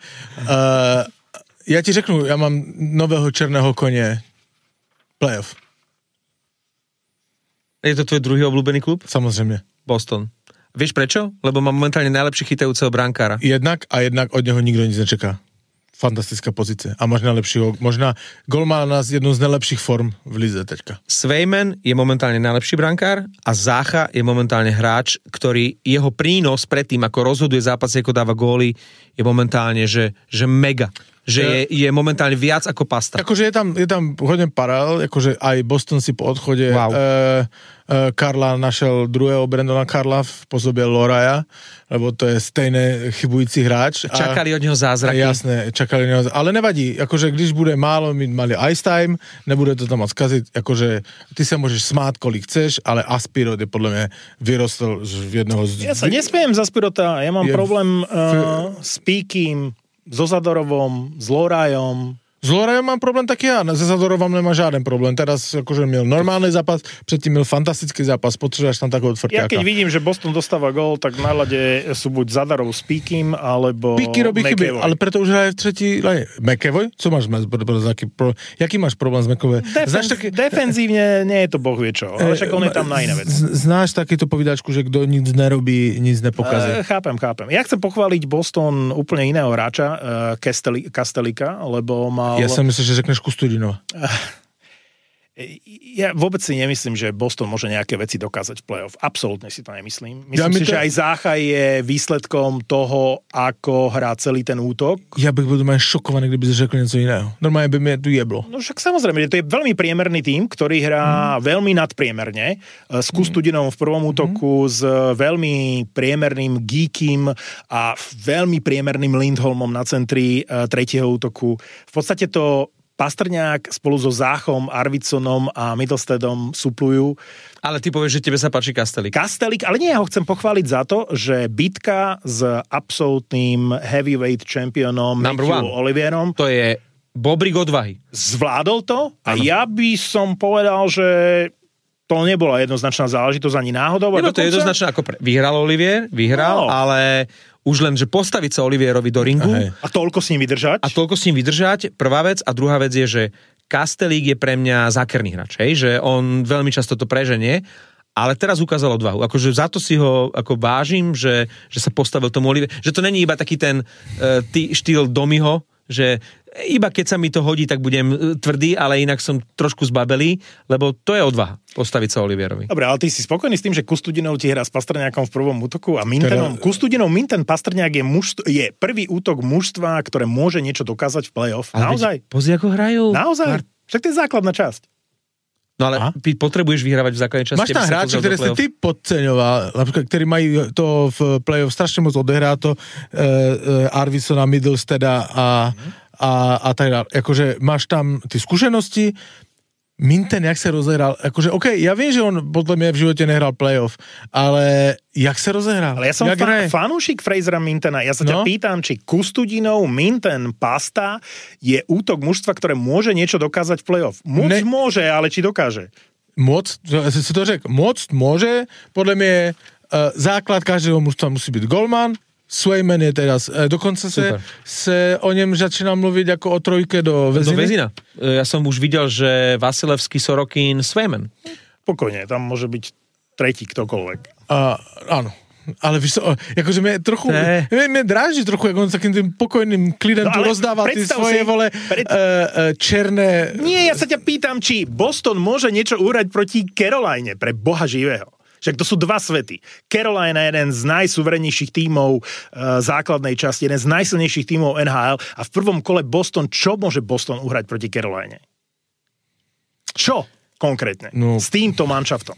Ja ti řeknu, ja mám nového černého koně playoff. Je to tvoj druhý obľúbený klub? Samozrejme. Boston. Vieš prečo? Lebo má momentálne najlepšie chytajúceho brankára. Jednak od neho nikto nič nečaká. Fantastická pozícia. A možná gól má nás jednu z najlepších form v lize teďka. Swayman je momentálne najlepší brankár a Zácha je momentálne hráč, ktorý jeho prínos predtým, ako rozhoduje zápasy, ako dáva góly, je momentálne, že mega. Že je momentálne viac ako Pasta. Akože je tam hodne paralel, akože aj Boston si po odchode Karla našiel druhého Brandona Karla v podobe Loraja, lebo to je stejné chybujúci hráč. Čakali od neho zázraky. Jasné, čakali od neho ale nevadí, akože když bude málo, my mali ice time, nebude to tam moc kaziť, akože ty sa môžeš smáť, kolik chceš, ale Aspirot je podľa mňa vyrostol v jednoho z... Ja sa nesmiem z Aspirota, ja mám problém s Píkym, so Zadorovom, s Lorajom. S Lorajom mám problém taký ja, se Zadorovom nemá žiaden problém. Teraz akože měl normálny zápas, predtým měl fantastický zápas, potrebuješ tam takého tvrťáka. Ja keď vidím, že Boston dostáva gól, tak na ľade sú buď Zadorov s Píkym, alebo Píky robí chyby, ale preto už hraje v tretí lane. McAvoy? Co máš? Jaký máš problém s McAvoy? Defenzívne nie je to boh vie čo, ale však on je tam na iné veci. Znáš takýto povídačku, že kto nic nerobí, nic nepokazí? Chápem. Ja chcem pochváliť Boston úplne iného hráča, Kastelika, lebo Ja som myslím, že řekneš Kustudinova. Ja vôbec si nemyslím, že Boston môže nejaké veci dokázať v play-off. Absolútne si to nemyslím. Myslím si, že aj Zácha je výsledkom toho, ako hrá celý ten útok. Ja bych byl doma šokovaný, kdyby si řekl něco iného. Normálne by mi tu jeblo. No však samozrejme, to je veľmi priemerný tím, ktorý hrá veľmi nadpriemerne. S Kustudinom v prvom útoku, s veľmi priemerným Geekim a veľmi priemerným Lindholmom na centri tretieho útoku. V podstate to Pastrňák spolu so Záchom, Arvidssonom a Mittelstedom suplujú. Ale ty povieš, že tebe sa páči Kastelik. Kastelik, ale nie, ja ho chcem pochváliť za to, že bitka s absolútnym heavyweight championom Matthew Olivierom. To je bobrik odvahy. Zvládol to a ja by som povedal, že to nebola jednoznačná záležitosť ani náhodou. Nebo to je jednoznačné, ako vyhral Olivier, ale už len, že postaviť sa Olivierovi do ringu. A toľko s ním vydržať. Prvá vec. A druhá vec je, že Kastelik je pre mňa zákerný hráč, že on veľmi často to preženie, ale teraz ukázal odvahu. Akože za to si ho ako vážim, že sa postavil tomu Olivier. Že to není iba taký ten štýl Domiho, že iba keď sa mi to hodí, tak budem tvrdý, ale inak som trošku zbabelý, lebo to je odvaha postaviť sa Olivierovi. Dobre, ale ty si spokojný s tým, že Kustudinov ti hrá s Pastrňákom v prvom útoku a Mintenom. Kustudinov, Minten, Pastrňák je prvý útok mužstva, ktoré môže niečo dokázať v play-off. Ale naozaj. Pozri, ako hrajú. Naozaj. Však to je základná časť. No ale ty potrebuješ vyhrávať v základnej časti. Máš tam hráče, ktoré si ty podceňoval, napríklad, ktorí majú to v play-off strašne moc odehrá to Arvidssona, Mittelsteda a tak dále. Akože máš tam ty skúsenosti, Minten, jak sa rozehral, akože OK, ja viem, že on podľa mňa v živote nehral play-off, ale jak sa rozehral? Ale ja som fanúšik Frasera Mintena, ja sa ťa pýtam, či Kustudinov, Minten, Pasta je útok mužstva, ktoré môže niečo dokázať v play-off. Môže, ale či dokáže? Si to řekl, môcť môže, podľa mňa základ každého mužstva musí byť golman. Swayman je teraz, dokonca se o něm začíná mluviť ako o trojke do Vezina. Do Vezina. Ja som už videl, že Vasilevský, Sorokin, Swayman. Pokojne, tam môže byť tretí ktokoľvek. Áno. Ale víš, akože mňa trochu, mňa dráži trochu, ako on takým tým pokojným klidem tu rozdáva tie svoje černé... Nie, ja sa ťa pýtam, či Boston môže niečo uhrať proti Caroline, pre boha živého. Však to sú dva svety. Carolina je jeden z najsuverenejších tímov základnej časti, jeden z najsilnejších tímov NHL a v prvom kole Boston, čo môže Boston uhrať proti Caroline? Čo konkrétne? S týmto manšaftom?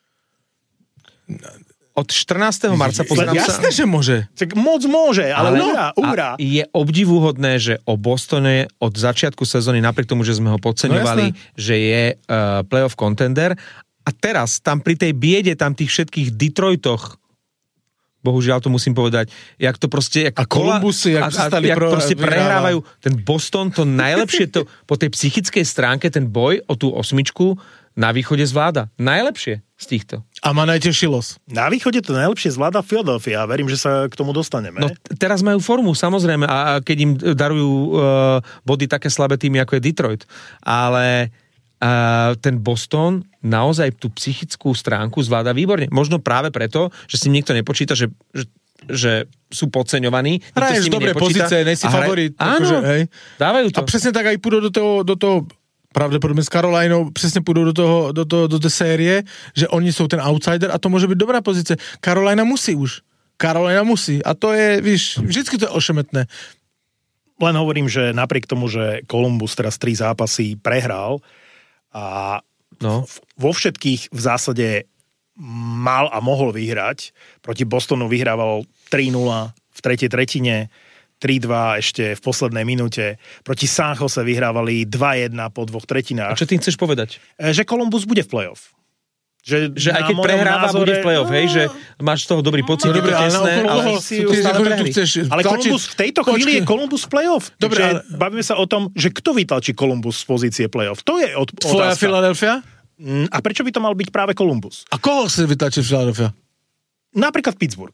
Od 14. marca pozerám sa... Jasné, že môže. Tak moc môže, ale uhrá. Je obdivuhodné, že o Bostone od začiatku sezóny, napriek tomu, že sme ho podceňovali, že je playoff contender. A teraz, tam pri tej biede, tam tých všetkých Detroitoch, bohužiaľ to musím povedať, jak to proste... A Columbusy, jak proste prehrávajú. Ten Boston, to najlepšie, to, po tej psychickej stránke, ten boj o tú osmičku na východe zvláda. Najlepšie z týchto. A má najtežší los. Na východe to najlepšie zvláda Philadelphia. Verím, že sa k tomu dostaneme. No, teraz majú formu, samozrejme, a keď im darujú body také slabé týmy, ako je Detroit. Ale ten Boston naozaj tú psychickú stránku zvláda výborne. Možno práve preto, že si nikto nepočíta, že sú podceňovaní. Hraješ dobre pozície, nejsi favorit. Áno, akože, hej. dávajú to. A presne tak aj pôjdu do toho pravdepodobne s Carolinou, presne pôjdu do tej série, že oni sú ten outsider a to môže byť dobrá pozícia. Carolina musí. A to je, víš, vždycky to je ošemetné. Len hovorím, že napriek tomu, že Columbus teraz 3 zápasy prehral a vo všetkých v zásade mal a mohol vyhrať. Proti Bostonu vyhrával 3-0 v tretej tretine, 3-2 ešte v poslednej minúte. Proti San Jose vyhrávali 2-1 po 2 tretinách. A čo tým chceš povedať? Že Columbus bude v play-off. Že aj keď prehráva, bude v play-off, hej? Že máš z toho dobrý pocit, je to tesné, ale Columbus v tejto chvíli je Columbus v play-off. Dobre, ale bavíme sa o tom, že kto vytlačí Columbus z pozície play-off. To je otázka. Tvoja Philadelphia? A prečo by to mal byť práve Columbus? A koho si vytlačí Philadelphia? Napríklad Pittsburgh.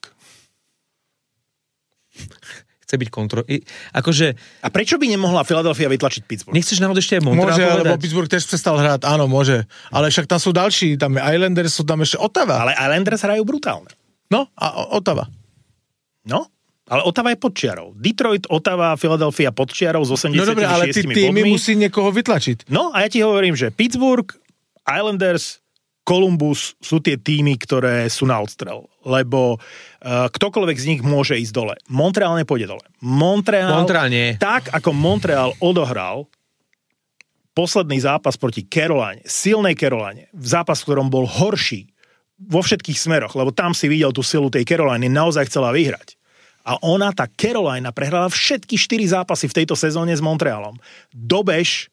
Chce byť akože... A prečo by nemohla Philadelphia vytlačiť Pittsburgh? Nechceš náhodou ešte aj Montreal povedať? Môže, lebo Pittsburgh tiež prestal hrať, áno, môže. Ale však tam sú ďalší, tam je Islanders, sú tam ešte Ottawa. Ale Islanders hrajú brutálne. No, a Ottawa. No, ale Ottawa je pod čiarou. Detroit, Ottawa, Philadelphia pod čiarou s 86 bodmi. No dobre, ale tí týmy musí niekoho vytlačiť. No, a ja ti hovorím, že Pittsburgh, Islanders, Columbus sú tie týmy, ktoré sú na odstrel. Lebo ktokoľvek z nich môže ísť dole. Montreal nepôjde dole. Montreal nie. Tak, ako Montreal odohral posledný zápas proti Caroline, silnej Caroline, v zápas, v ktorom bol horší vo všetkých smeroch, lebo tam si videl tú silu tej Caroliny, naozaj chcela vyhrať. A tá Carolina prehrala všetky 4 zápasy v tejto sezóne s Montrealom. Dobež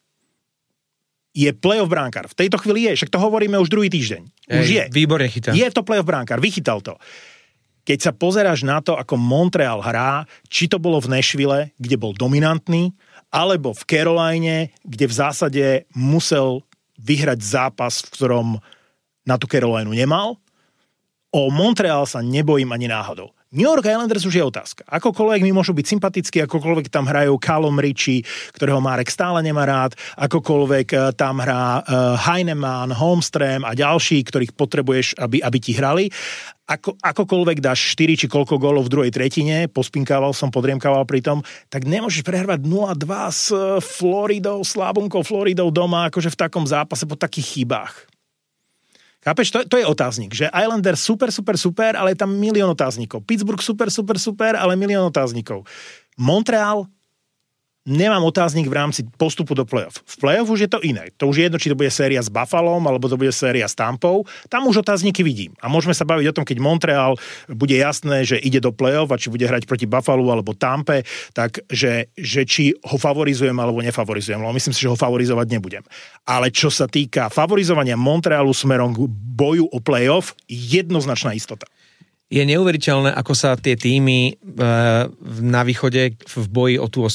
je playoff bránkar. V tejto chvíli je, však to hovoríme už druhý týždeň. Už je. Výborne chytá. Je to playoff bránkar, vychytal to. Keď sa pozeráš na to, ako Montreal hrá, či to bolo v Nashville, kde bol dominantný, alebo v Caroline, kde v zásade musel vyhrať zápas, v ktorom na tú Carolinu nemal, o Montreal sa nebojím ani náhodou. New York Islanders už je otázka. Akokoľvek mi môžu byť sympatickí, akokoľvek tam hrajú Callum Ritchie, ktorého Marek stále nemá rád, akokoľvek tam hrá Heinemann, Holmström a ďalší, ktorých potrebuješ, aby ti hrali. Akokoľvek dáš 4 či koľko gólov v druhej tretine, pospinkával som, podriemkával pri tom, tak nemôžeš prehrávať 0-2 s Floridou, slabunkou Floridou doma, akože v takom zápase po takých chybách. Chápeš, to je otáznik, že Islanders super, ale je tam milión otáznikov. Pittsburgh super, ale milión otáznikov. Montreal, nemám otáznik v rámci postupu do play-off. V play-off už je to iné. To už je jedno, či to bude séria s Buffalom, alebo to bude séria s Tampou. Tam už otázniky vidím. A môžeme sa baviť o tom, keď Montreal bude jasné, že ide do play-off a či bude hrať proti Buffalu alebo Tampe, tak že či ho favorizujem alebo nefavorizujem. Lebo myslím si, že ho favorizovať nebudem. Ale čo sa týka favorizovania Montrealu smerom k boju o play-off, jednoznačná istota. Je neuveriteľné, ako sa tie týmy na východe v boji o tú 8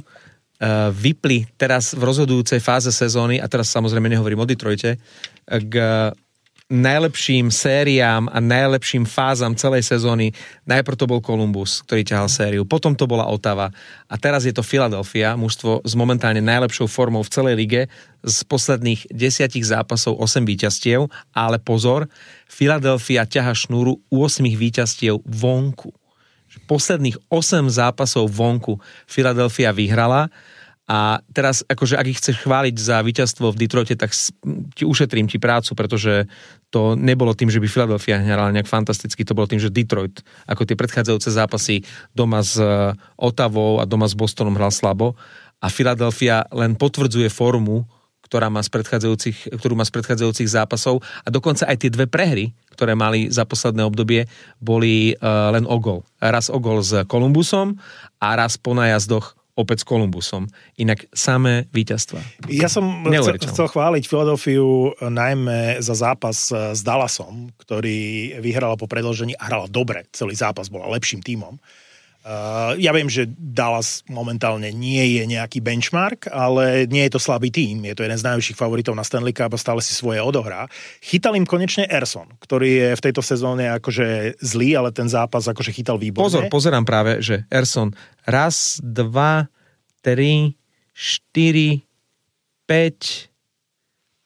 vypli teraz v rozhodujúcej fáze sezóny, a teraz samozrejme nehovorím o Detroite, k najlepším sériám a najlepším fázam celej sezóny. Najprv to bol Columbus, ktorý ťahal sériu, potom to bola Ottawa a teraz je to Philadelphia, mužstvo s momentálne najlepšou formou v celej lige, z posledných 10 zápasov 8 víťazstiev, ale pozor, Philadelphia ťaha šnúru 8 víťazstiev vonku. Posledných 8 zápasov vonku Philadelphia vyhrala. A teraz, akože, ak ich chceš chváliť za víťazstvo v Detroite, tak ušetrím ti prácu, pretože to nebolo tým, že by Philadelphia hrala nejak fantasticky, to bolo tým, že Detroit, ako tie predchádzajúce zápasy doma s Ottawou a doma s Bostonom hral slabo a Philadelphia len potvrdzuje formu, ktorú má z predchádzajúcich zápasov a dokonca aj tie 2 prehry, ktoré mali za posledné obdobie, boli len o gól. Raz o gól s Columbusom a raz po nájazdoch opäť s Columbusom. Inak samé víťazstva. Ja som chcel chváliť Philadelphiu najmä za zápas s Dallasom, ktorý vyhrala po predĺžení a hrala dobre. Celý zápas bola lepším tímom. Ja viem, že Dallas momentálne nie je nejaký benchmark, ale nie je to slabý tím. Je to jeden z najvyšších favoritov na Stanley Cup a stále si svoje odohrá. Chytal im konečne Ersson, ktorý je v tejto sezóne akože zlý, ale ten zápas akože chytal výborne. Pozerám práve, že Ersson 1, 2, 3, 4, 5,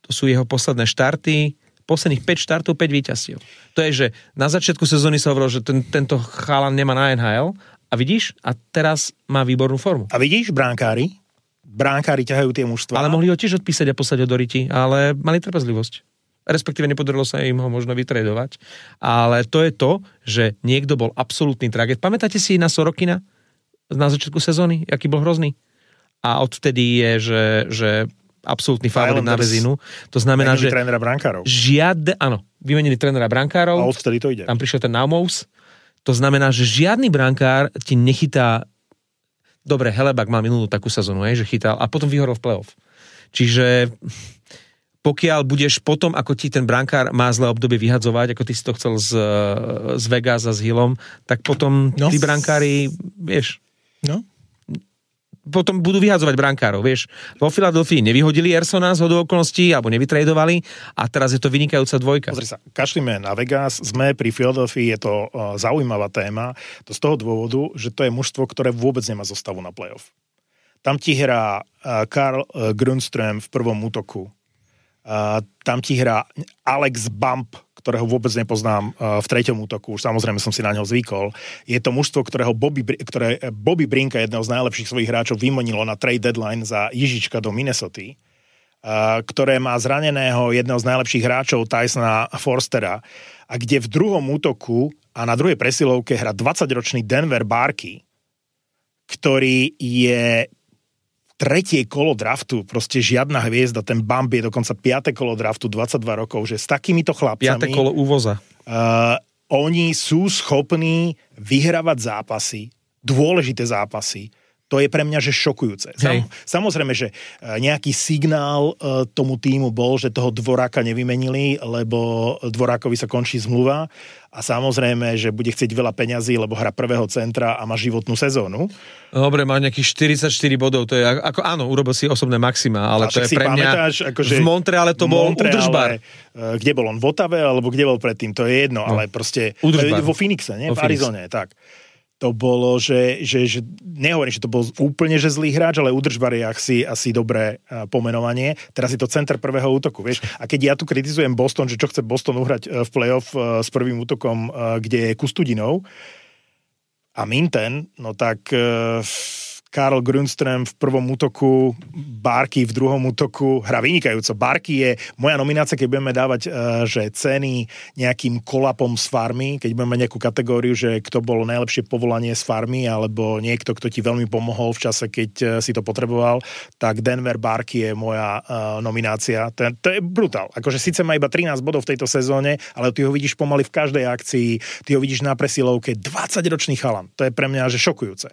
To sú jeho posledné štarty, posledných 5 štartov, 5 víťazstiev. To je, že na začiatku sezóny sa hovorilo, že tento chalan nemá na NHL a vidíš, a teraz má výbornú formu. A vidíš, bránkári ťahajú tie mužstvá. Ale mohli ho tiež odpísať a poslať ho do riti, ale mali trpezlivosť. Respektíve nepodarilo sa im ho možno vytredovať. Ale to je to, že niekto bol absolútny tragéd. Pamätáte si na Sorokina na začiatku sezóny? Aký bol hrozný? A odvtedy je, že absolútny favorit na Vezinu. To znamená, že trénera brankárov. Áno, vymenili trénera brankárov. A odvtedy to ide. Tam prišiel ten Naumous. To znamená, že žiadny brankár ti nechytá. Dobre, Helebak mal minulú takú sezónu, že chytal a potom vyhorol v play-off. Čiže pokiaľ budeš potom, ako ti ten brankár má zlé obdobie vyhadzovať, ako ty si to chcel z Vegas a s Hillom, tak potom tí brankári, vieš, potom budú vyhadzovať brankárov, vieš. Vo Filadelfii nevyhodili Ersona z hodou okolností, alebo nevytredovali a teraz je to vynikajúca dvojka. Pozri sa, kašlíme na Vegas, sme pri Filadelfii, je to zaujímavá téma, to z toho dôvodu, že to je mužstvo, ktoré vôbec nemá zostavu na playoff. Tam ti hrá Carl Grundström v prvom útoku. Tam ti hrá Alex Bump, ktorého vôbec nepoznám v treťom útoku, už samozrejme som si na ňo zvykol. Je to mužstvo, ktoré Bobby Brinka, jedného z najlepších svojich hráčov, vymenilo na trade deadline za Ježička do Minnesoty, ktoré má zraneného jedného z najlepších hráčov Tysona Forstera, a kde v druhom útoku a na druhej presilovke hrá 20-ročný Denver Barkey, ktorý je tretie kolo draftu, proste žiadna hviezda, ten Bump je dokonca 5. kolo draftu, 22 rokov, že s takýmito chlapcami... 5. kolo úvoza. Oni sú schopní vyhrávať zápasy, dôležité zápasy. To je pre mňa, že šokujúce. Samozrejme, že nejaký signál tomu týmu bol, že toho Dvoráka nevymenili, lebo Dvorákovi sa končí zmluva a samozrejme, že bude chcieť veľa peňazí, lebo hra prvého centra a má životnú sezónu. Dobre, má nejakých 44 bodov, to je ako áno, urobil si osobné maxima, ale to je pre mňa v Montreale to bol Udržbar. Kde bol on? V Otave, alebo kde bol predtým? To je jedno, ale proste Udržbar. Vo Phoenixe, nie? V Arizone, tak. To bolo, že nehovorím, že to bol úplne že zlý hráč, ale Udržbar je asi dobré pomenovanie. Teraz je to center prvého útoku, vieš. A keď ja tu kritizujem Boston, že čo chce Boston uhrať v playoff s prvým útokom, kde je Kustudinov a Minten, no tak Carl Grundström v prvom útoku, Barkey v druhom útoku, hra vynikajúco. Barkey je moja nominácia, keď budeme dávať že ceny nejakým kolapom z farmy, keď budeme mať nejakú kategóriu, že kto bol najlepšie povolanie z farmy, alebo niekto, kto ti veľmi pomohol v čase, keď si to potreboval, tak Denver Barkey je moja nominácia. To je brutál. Akože síce má iba 13 bodov v tejto sezóne, ale ty ho vidíš pomaly v každej akcii, ty ho vidíš na presilovke, 20-ročný chalan. To je pre mňa že šokujúce.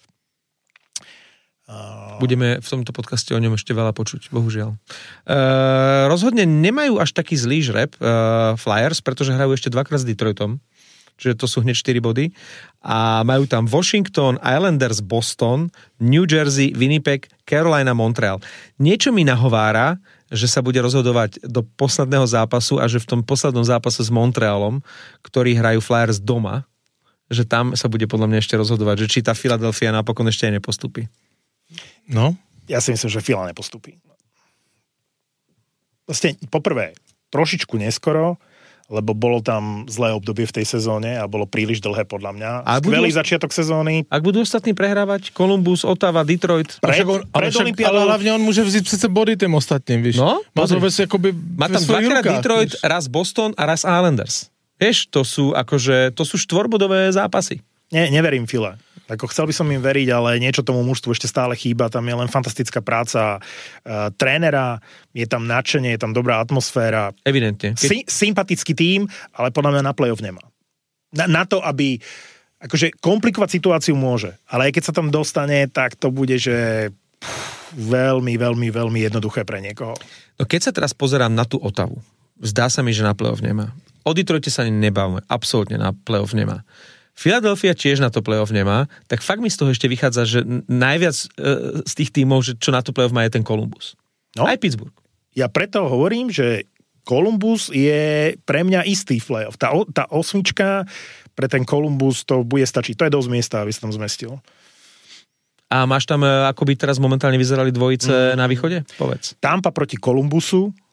Budeme v tomto podcaste o ňom ešte veľa počuť, bohužiaľ. Rozhodne nemajú až taký zlý žreb Flyers, pretože hrajú ešte dvakrát s Detroitom, čiže to sú hneď 4 body. A majú tam Washington, Islanders, Boston, New Jersey, Winnipeg, Carolina, Montreal. Niečo mi nahovára, že sa bude rozhodovať do posledného zápasu a že v tom poslednom zápase s Montrealom, ktorý hrajú Flyers doma, že tam sa bude podľa mňa ešte rozhodovať, že či tá Philadelphia napokon ešte aj nepostupí. No? Ja si myslím, že Fila nepostupí. Vlastne, poprvé, trošičku neskoro, lebo bolo tam zlé obdobie v tej sezóne a bolo príliš dlhé podľa mňa. Skvelý začiatok sezóny. Ak budú ostatní prehrávať, Columbus, Ottawa, Detroit. Pred Olympiádou. Ale hlavne on môže vzít přece body tým ostatným, víš. No? Má to veci akoby má tam dvakrát Detroit, víš? Raz Boston a raz Islanders. Vieš, to sú štvorbodové zápasy. Neverím File. Ako chcel by som im veriť, ale niečo tomu mužstvu ešte stále chýba. Tam je len fantastická práca trénera, je tam nadšenie, je tam dobrá atmosféra. Evidentne. Sympatický tím, ale podľa mňa na play-off nemá. Na to, aby akože komplikovať situáciu môže, ale aj keď sa tam dostane, tak to bude, že veľmi, veľmi, veľmi jednoduché pre niekoho. No keď sa teraz pozerám na tú Ottawu, zdá sa mi, že na play-off nemá. O Detroite sa nebavme, absolútne na play-off nemá. Philadelphia tiež na to play-off nemá, tak fakt mi z toho ešte vychádza, že najviac z tých tímov, že čo na to play-off má, je ten Columbus. No? Aj Pittsburgh. Ja preto hovorím, že Columbus je pre mňa istý play-off. Tá osmička pre ten Columbus to bude stačiť. To je dosť miesta, aby sa tam zmestil. A máš tam, ako by teraz momentálne vyzerali dvojice na východe? Povedz. Tampa proti Columbusu.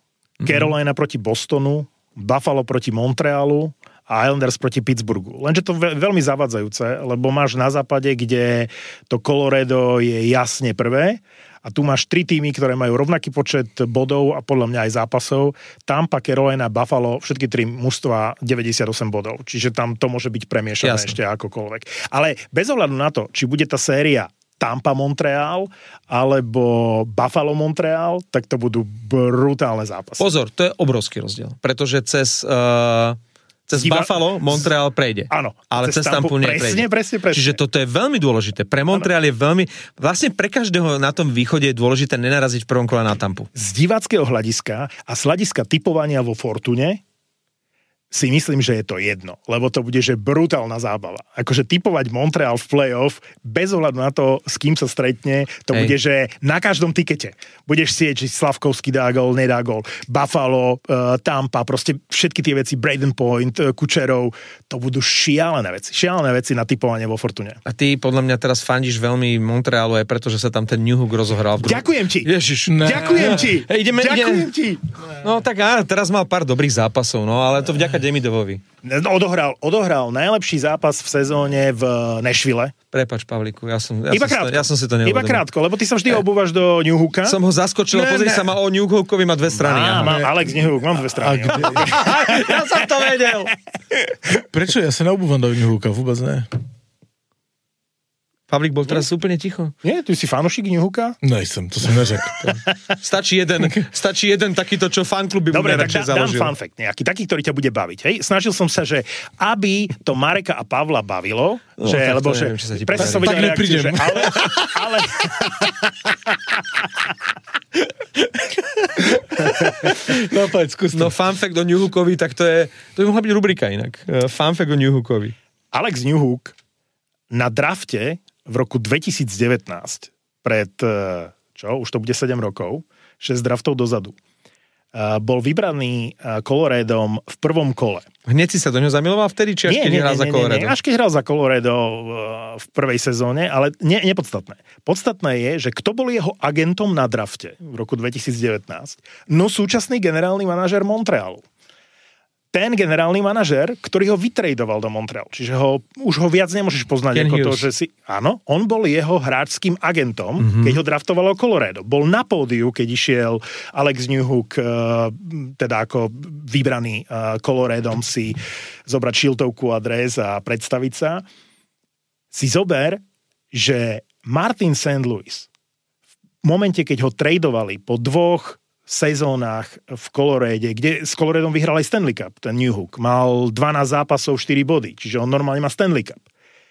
Carolina proti Bostonu, Buffalo proti Montrealu a Islanders proti Pittsburghu. Lenže to veľmi zavadzajúce, lebo máš na západe, kde to Colorado je jasne prvé, a tu máš 3 týmy, ktoré majú rovnaký počet bodov a podľa mňa aj zápasov. Tampa, Carolina, Buffalo, všetky 3 mužstvá 98 bodov. Čiže tam to môže byť premiešané ešte akokoľvek. Ale bez ohľadu na to, či bude tá séria Tampa Montreal alebo Buffalo Montreal, tak to budú brutálne zápasy. Pozor, to je obrovský rozdiel, pretože cez Buffalo Montreal prejde. Áno. Ale cez Tampu neprejde. Presne. Čiže toto je veľmi dôležité. Pre Montreal je veľmi... Vlastne pre každého na tom východe je dôležité nenaraziť v prvom kole na Tampu. Z diváckeho hľadiska a z hľadiska typovania vo Fortune si myslím, že je to jedno, lebo to bude, že brutálna zábava. Akože typovať Montreal v play-off, bez ohľadu na to, s kým sa stretne, to bude, že na každom tikete. Budeš sieť, či Slavkovský dá gól, nedá gól. Buffalo, Tampa, proste všetky tie veci, Braden Point, Kučerov, to budú šialené veci na typovanie vo Fortune. A ty podľa mňa teraz fandíš veľmi Montrealu aj preto, že sa tam ten Newhook rozohral. Ďakujem ti! Ježiš, ďakujem ti! Ďakujem ti! No tak teraz mal pár dobrých zápasov, no ale to vďaka Demidovovi. Odohral najlepší zápas v sezóne v Nashville. Prepáč, Pavlíku, ja som si to neuvedomil. Iba krátko, lebo ty sa vždy obúvaš do Newhooka. Som ho zaskočil, pozri sa ma o Newhookovi, má 2 strany. Alex Newhook, mám 2 strany. Ja som to vedel. Prečo? Ja sa neobúvam do Newhooka, vôbec ne. Pavlík bol teraz úplne ticho. Nie, ty si fanošik Newhooka? Nejsem, to som neřekl. Stačí jeden takýto, čo fanklub by mu neradšej založil. Dobre, dám fanfakt nejaký, taký, ktorý ťa bude baviť. Hej? Snažil som sa, že aby to Mareka a Pavla bavilo, lebo že presne som videl reakciu, že ale No poď, skús to. No fanfact o Newhookovi, tak to by mohla byť rubrika inak. Fanfact o Newhookovi. Alex Newhook na drafte v roku 2019, pred, už to bude 7 rokov, 6 draftov dozadu, bol vybraný Coloradom v prvom kole. Hneď si sa do ňoho zamiloval vtedy, či až keď hral za Colorado? Nie, až keď hral za Colorado v prvej sezóne, ale nepodstatné. Podstatné je, že kto bol jeho agentom na drafte v roku 2019? No súčasný generálny manažér Montrealu. Ten generálny manažér, ktorý ho vytradoval do Montrealu. Čiže už ho viac nemôžeš poznať Ken ako Hughes. to, že si... Áno, on bol jeho hráčským agentom, keď ho draftovalo Colorado. Bol na pódiu, keď išiel Alex Newhook, teda ako vybraný Coloradom si zobrať šiltovku a dres a predstaviť sa. Si zober, že Martin St. Louis v momente, keď ho tradovali po 2 sezónach v Colorade, kde s Coloradom vyhral aj Stanley Cup, ten Newhook. Mal 12 zápasov, 4 body, čiže on normálne má Stanley Cup.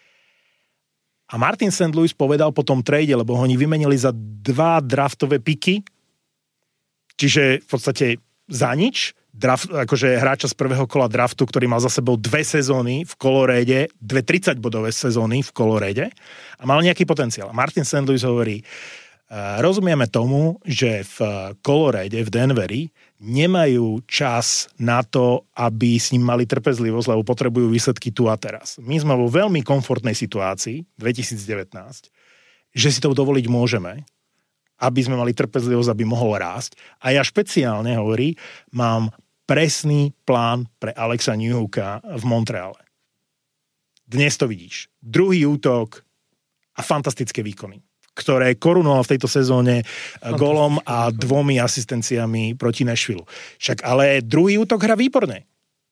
A Martin St. Louis povedal po tom trade, lebo ho oni vymenili za 2 draftové piky, čiže v podstate za nič, akože hráča z prvého kola draftu, ktorý mal za sebou 2 sezóny v Colorade, 2 30-bodové sezóny v Colorade a mal nejaký potenciál. A Martin St. Louis hovorí, rozumieme tomu, že v Colorade, v Denveri, nemajú čas na to, aby s ním mali trpezlivosť, lebo potrebujú výsledky tu a teraz. My sme vo veľmi komfortnej situácii, 2019, že si to dovoliť môžeme, aby sme mali trpezlivosť, aby mohol rásť. A ja špeciálne, hovorí, mám presný plán pre Alexa Newhooka v Montreale. Dnes to vidíš. Druhý útok a fantastické výkony, ktoré korunoval v tejto sezóne golom a 2 asistenciami proti Nashville. Však ale druhý útok hrá výborne.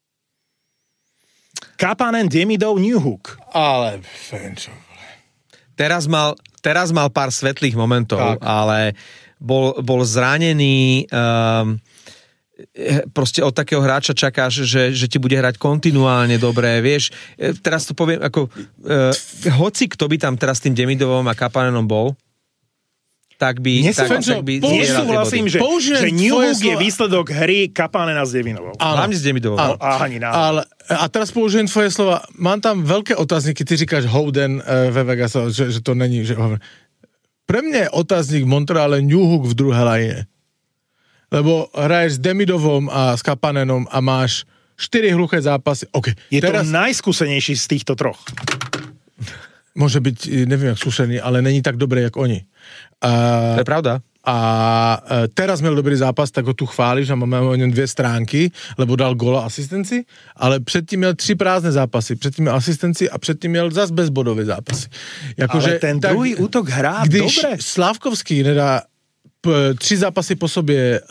Kapanen, Demidov, Newhook. Ale fenčo. Teraz mal pár svetlých momentov, tak. Ale bol zranený. Proste od takého hráča čakáš, že ti bude hrať kontinuálne dobre, vieš. Teraz to poviem, ako hoci kto by tam teraz tým Demidovom a Kapanenom bol, tak by nesúhlasím, že Newhook je výsledok hry Kapanena s Devinovou. Hlavne s Demidovou. A teraz použijem tvoje slova. Mám tam veľké otázniky, ty říkáš Howden ve Vegas, že to není. Pre mňa je otáznik v Montreale Newhook v druhé lajne. Lebo hraješ s Demidovom a s Kapanenom a máš 4 hluché zápasy. Okay, je teraz to najskúsenejší z týchto 3. Môže byť, neviem, jak skúsený, ale není tak dobré, jak oni. To je pravda. a teraz měl dobrý zápas, tak ho tu chválíš a máme o něm 2 stránky, lebo dal gól a asistenci, ale předtím měl 3 prázdné zápasy, předtím měl asistenci a předtím měl zas bezbodové zápasy. Ale ten druhý útok hrá když dobre. Když Slávkovský nedá 3 zápasy po sobě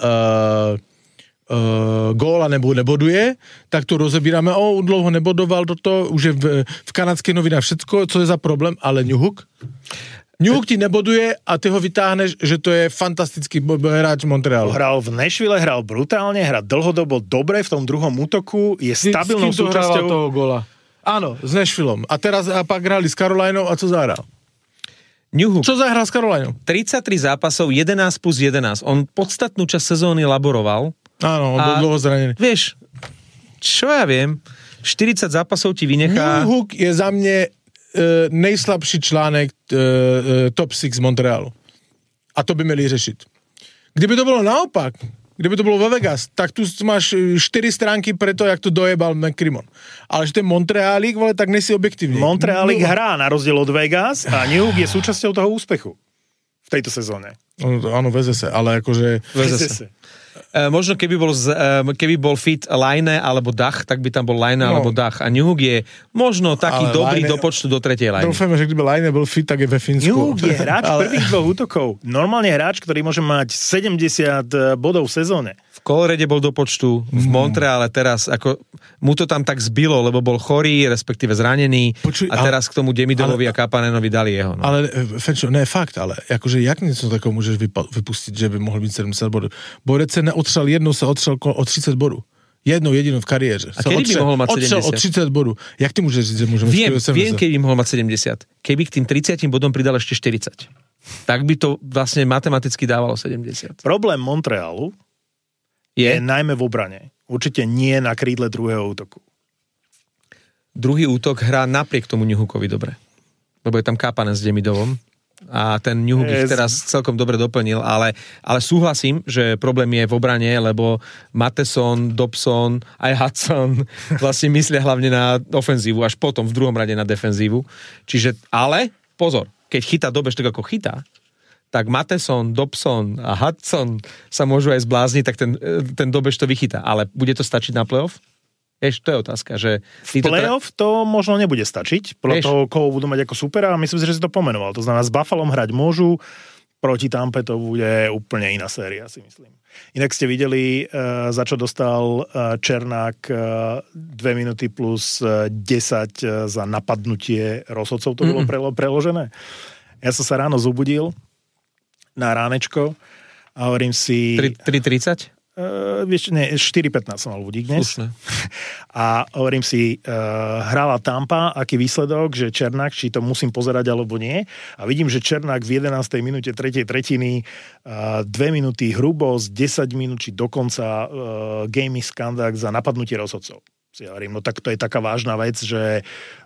góla nebo neboduje, tak to rozebíráme, dlouho nebodoval toto, už je v kanadské novinách všetko, co je za problém, ale Newhook ti neboduje a ty ho vytáhneš, že to je fantastický hráč Montrealu. Hral v Nashville, hral brutálne, hral dlhodobo dobre v tom druhom útoku, je stabilnou súčasťou toho góla. Áno, s Nashvillom. A teraz pak hrali s Carolinou a co zahral? Newhook. Čo zahral s Carolinou? 33 zápasov, 11+11. On podstatnú časť sezóny laboroval. Áno, on bol dlho zranený. Vieš, čo ja viem, 40 zápasov ti vynechá... Newhook je za mne nejslabší článek top 6 Montrealu. A to by měli řešit. Kdyby to bylo naopak, kdyby to bylo ve Vegas, tak tu máš 4 stránky pre to, jak to dojebal McCrimmon. Ale že ten Montrealík, vole, tak nejsi objektivní. Montrealík hrá na rozdiel od Vegas a Newhook je súčasťou toho úspechu v tejto sezóne. Áno, veze sa, ale akože... Veze sa. Možno keby bol fit Laine alebo Dach, tak by tam bol Laine alebo Dach. A Newhook je možno taký dobrý do počtu do 3. Laine. Dúfajme, že kdyby Laine bol fit, tak je ve Fínsku. Newhook je hráč prvých 2 útokov. Normálne hráč, ktorý môže mať 70 bodov v sezóne. V Colorade bol do počtu, v Montreale teraz, ako mu to tam tak zbylo, lebo bol chorý, respektíve zranený. A teraz k tomu Demidovovi a Kapanenovi dali jeho. No. Ale, Fenčo, ne, fakt, ale akože jak něco takého můžeš vypustit, že by mohl být 70 bodů? Borec se neotřel jednou, se otřel o 30 bodů. Jednou jedinou v kariéře. A kedy by mohol mať 70? O 30 bodů. Jak ty môžeš říct, že môžeme... Viem, kedy by mohol mať 70. Keby k tým 30 bodom pridal ešte 40. Tak by to vlastne matematicky dávalo 70. Problém Montrealu je najmä v obrane. Určite nie na krídle druhého útoku. Druhý útok hrá napriek tomu Newhookovi dobre. Lebo je tam Kapanen s Demidovom. A ten Newhook ich teraz celkom dobre doplnil, ale súhlasím, že problém je v obrane, lebo Matheson, Dobson, aj Hudson vlastne myslia hlavne na ofenzívu, až potom v druhom rade na defenzívu. Čiže, ale pozor, keď chytá dobež tak ako chytá, tak Matheson, Dobson a Hudson sa môžu aj zblázniť, tak ten dobež to vychytá. Ale bude to stačiť na playoff? Vieš, to je otázka, že... V playoff to možno nebude stačiť, podľa toho, koho budú mať ako supera, a myslím si, že si to pomenoval. To znamená, s Buffalom hrať môžu, proti Tampe to bude úplne iná séria, si myslím. Inak ste videli, za čo dostal Černák 2 minúty plus 10 za napadnutie rozhodcov, to bolo preložené. Ja som sa ráno zobudil na ránečko a hovorím si... 3:30? 4:15 som mal budík dnes. Slušné. A hovorím si, hrala Tampa, aký výsledok, že Černák, či to musím pozerať alebo nie. A vidím, že Černák v 11. minúte 3. tretiny 2 minúty hrubosť, 10 minút, či dokonca game misconduct za napadnutie rozhodcov. Ja hovorím, no tak to je taká vážna vec, že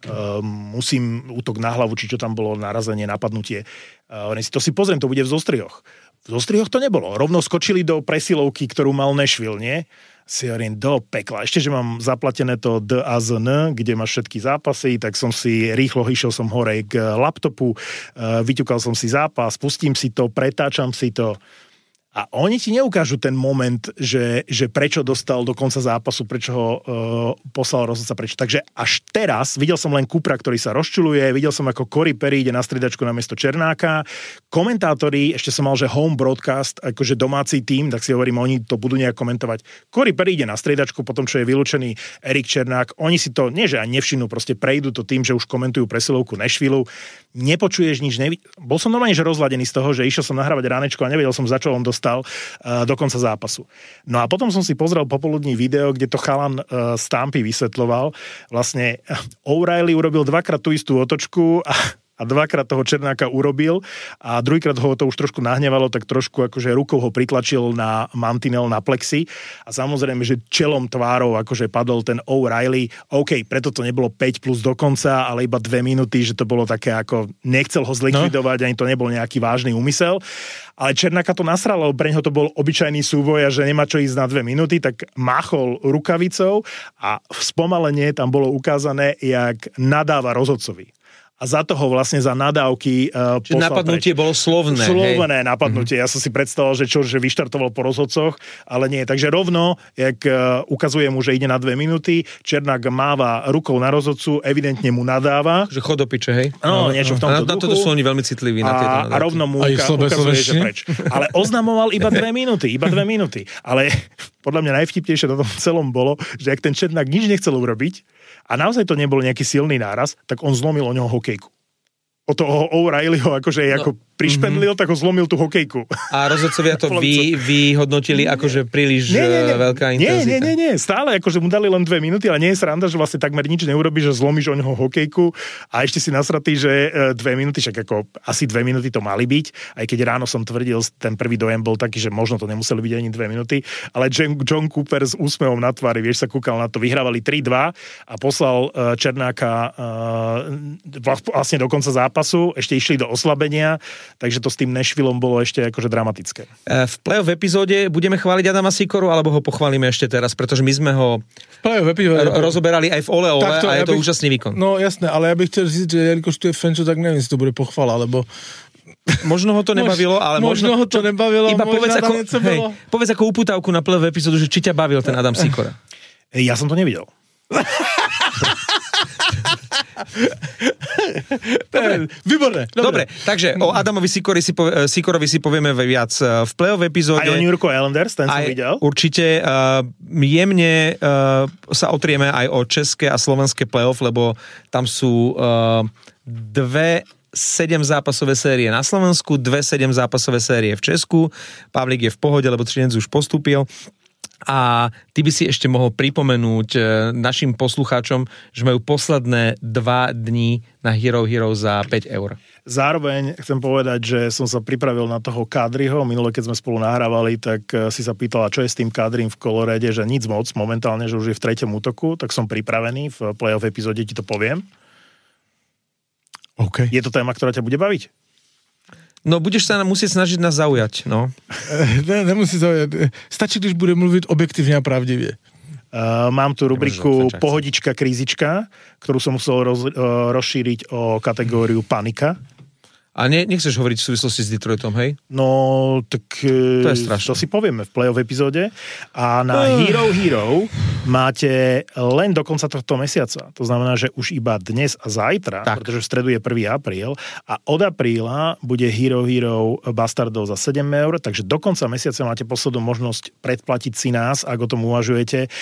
musím útok na hlavu, či čo tam bolo, narazenie, napadnutie. Hovorím si, to si pozriem, to bude v zostrihoch. V zostrihoch to nebolo. Rovno skočili do presilovky, ktorú mal Nashville, nie? Si hovorím, do pekla. Ešte, že mám zaplatené to DAZN, kde máš všetky zápasy, tak som si rýchlo išiel som hore k laptopu, vyťukal som si zápas, pustím si to, pretáčam si to. A oni ti neukážu ten moment, že prečo dostal do konca zápasu, prečo ho poslal rozhodca prečo. Takže až teraz videl som len Kupra, ktorý sa rozčuluje, videl som, ako Corey Perry ide na striedačku namiesto Černáka. Komentátori, ešte som mal, že home broadcast, akože domáci tím, tak si hovorím, oni to budú nejak komentovať. Corey Perry ide na striedačku, potom čo je vylúčený Erik Černák. Oni si to, nie že aj nevšimnú, proste prejdú to tým, že už komentujú presilovku Nashville. Nepočuješ nič, bol som normálne že rozladený z toho, že išiel som nahrávať ránečko a nevedel som, za čo on dostal do konca zápasu. No a potom som si pozrel popoludní video, kde to chalan z Tampy vysvetľoval. Vlastne O'Reilly urobil 2-krát tú istú otočku a 2-krát toho Černáka urobil a druhýkrát ho to už trošku nahnevalo, tak trošku akože rukou ho pritlačil na mantinel, na plexi a samozrejme, že čelom tvárou akože padol ten O'Reilly. OK, preto to nebolo 5 plus do konca, ale iba 2 minúty, že to bolo také ako nechcel ho zlikvidovať, ani to nebol nejaký vážny úmysel. Ale Černáka to nasralo, pre neho to bol obyčajný súboj a že nemá čo ísť na 2 minúty, tak máchol rukavicou a v spomalenie tam bolo ukázané, jak nadáva rozhodcovi. a za toho vlastne za nadávky čiže napadnutie bolo slovné. Slovné napadnutie. Ja som si predstavoval, že vyštartoval po rozhodcoch, ale nie. Takže rovno, jak ukazuje mu, že ide na 2 minúty, Černák máva rukou na rozhodcu, evidentne mu nadáva. Že chod do piče, hej? No, niečo v tomto duchu. Na toto sú oni veľmi citliví na tieto nadávky. A rovno mu ukazuje, že preč. Ale oznamoval iba 2 minúty. Ale podľa mňa najvtipnejšie na tom celom bolo, že ak ten Černák nič nechcel urobiť a naozaj to nebol nejaký silný náraz, tak on zlomil o neho hokejku. O toho O'Reillyho akože ako prišpendlil, tak ho zlomil tú hokejku. A rozhodcovia to vyhodnotili akože príliš veľká intenzita. Nie. Stále akože mu dali len 2 minúty, ale nie je sranda, že vlastne takmer nič neurobíš, že zlomíš o neho hokejku a ešte si nasratý, že 2 minúty, však ako asi 2 minúty to mali byť, aj keď ráno som tvrdil, ten prvý dojem bol taký, že možno to nemuseli byť ani 2 minúty, ale John Cooper s úsmevom na tvári, vieš, sa kúkal na to, vyhrávali 3-2 a poslal Černáka vlastne do konca zápasu, ešte išli do oslabenia, takže to s tým Nashvillom bolo ešte akože dramatické. V play-off epizóde budeme chváliť Adama Sikoru, alebo ho pochválime ešte teraz, pretože my sme ho rozoberali aj v Ole a je to úžasný výkon. No jasné, ale ja bych chtěl říct, že jelikož tu je Fenčo, tak neviem, jestli to bude pochvala, lebo možno ho to nebavilo, ale možno ho to nebavilo, iba povedz ako uputávku na play-off epizódu, že či ťa bavil ten Adam Sikora. Ja som to nevidel. Výborné. Dobre, takže o Adamovi Sikorovi si povieme viac v play-off epizóde. Aj o New York Islanders, ten som videl. Určite jemne sa otrieme aj o české a slovenské play-off, lebo tam sú 2 7-zápasové série na Slovensku, 2 7-zápasové série v Česku. Pavlík je v pohode, lebo Třinec už postúpil. A ty by si ešte mohol pripomenúť našim poslucháčom, že majú posledné 2 dní na Hero za 5 eur. Zároveň chcem povedať, že som sa pripravil na toho Kadriho. Minule, keď sme spolu nahrávali, tak si sa pýtala, čo je s tým Kadrim v Colorade, že nic moc momentálne, že už je v 3. útoku, tak som pripravený, v playoff epizóde ti to poviem. Okay. Je to téma, ktorá ťa bude baviť? No, budeš sa musieť snažiť nás zaujať, no. Nemusí zaujať. Stačí, když bude mluvit objektivně a pravdivě. Mám tu rubriku Pohodička, krízička, ktorú som musel rozšíriť o kategóriu panika. A nechceš hovoriť v súvislosti s Detroitom, hej? No, tak to si povieme v play-off epizóde. A na Hero máte len do konca tohto mesiaca. To znamená, že už iba dnes a zajtra, pretože v stredu je 1. apríl a od apríla bude Hero Bastardov za 7 eur, takže do konca mesiaca máte poslednú možnosť predplatiť si nás, ak o tom uvažujete,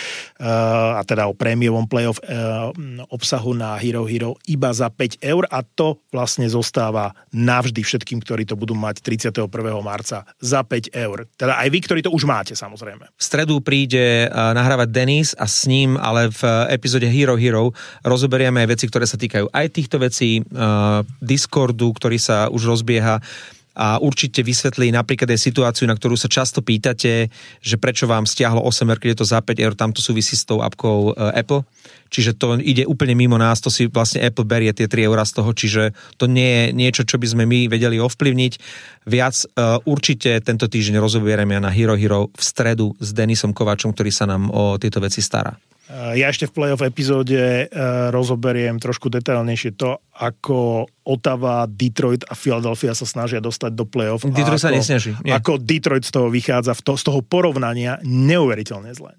a teda o prémiovom play-off obsahu na Hero iba za 5 eur a to vlastne zostáva navždy všetkým, ktorí to budú mať 31. marca za 5 eur. Teda aj vy, ktorí to už máte, samozrejme. V stredu príde nahrávať Denis a s ním, ale v epizóde Hero rozoberieme aj veci, ktoré sa týkajú aj týchto vecí, Discordu, ktorý sa už rozbieha a určite vysvetlí napríklad aj situáciu, na ktorú sa často pýtate, že prečo vám stiahlo 8 eur, keď je to za 5 eur, tam to súvisí s tou appkou Apple. Čiže to ide úplne mimo nás, to si vlastne Apple berie tie 3 eurá z toho, čiže to nie je niečo, čo by sme my vedeli ovplyvniť. Viac určite tento týždeň rozoberieme na Hero v stredu s Denisom Kováčom, ktorý sa nám o tieto veci stará. Ja ešte v play-off epizóde rozoberiem trošku detailnejšie to, ako Ottawa, Detroit a Philadelphia sa snažia dostať do play-off. Detroit sa nesnaží. Ako Detroit z toho vychádza, z toho porovnania neuveriteľne zle.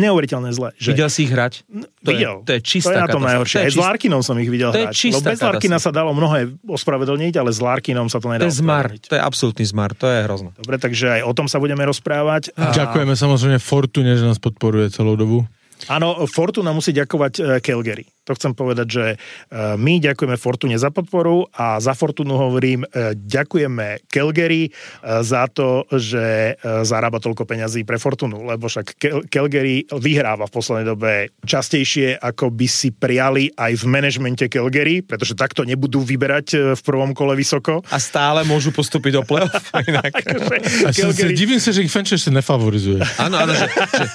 Videl si ich hrať? To je čistá katastrofa. To je na tom najhoršie. Aj s Larkinom som ich videl hrať. Bez Larkina sa dalo mnohé ospravedlniť, ale s Larkinom sa to nedá ospravedlniť. To je absolútny zmar, to je hrozné. Dobre, takže aj o tom sa budeme rozprávať. Ďakujeme samozrejme Fortune, že nás podporuje celou dobu. Áno, Fortuna musí ďakovať Calgary. To chcem povedať, že my ďakujeme Fortune za podporu a za Fortunu hovorím, ďakujeme Calgary za to, že zarába toľko peňazí pre Fortunu, lebo však Calgary vyhráva v poslednej dobe častejšie, ako by si priali aj v manažmente Calgary, pretože takto nebudú vyberať v prvom kole vysoko. A stále môžu postúpiť do play-off. Divím sa, že ich Fenčo ešte nefavorizuje. Áno, že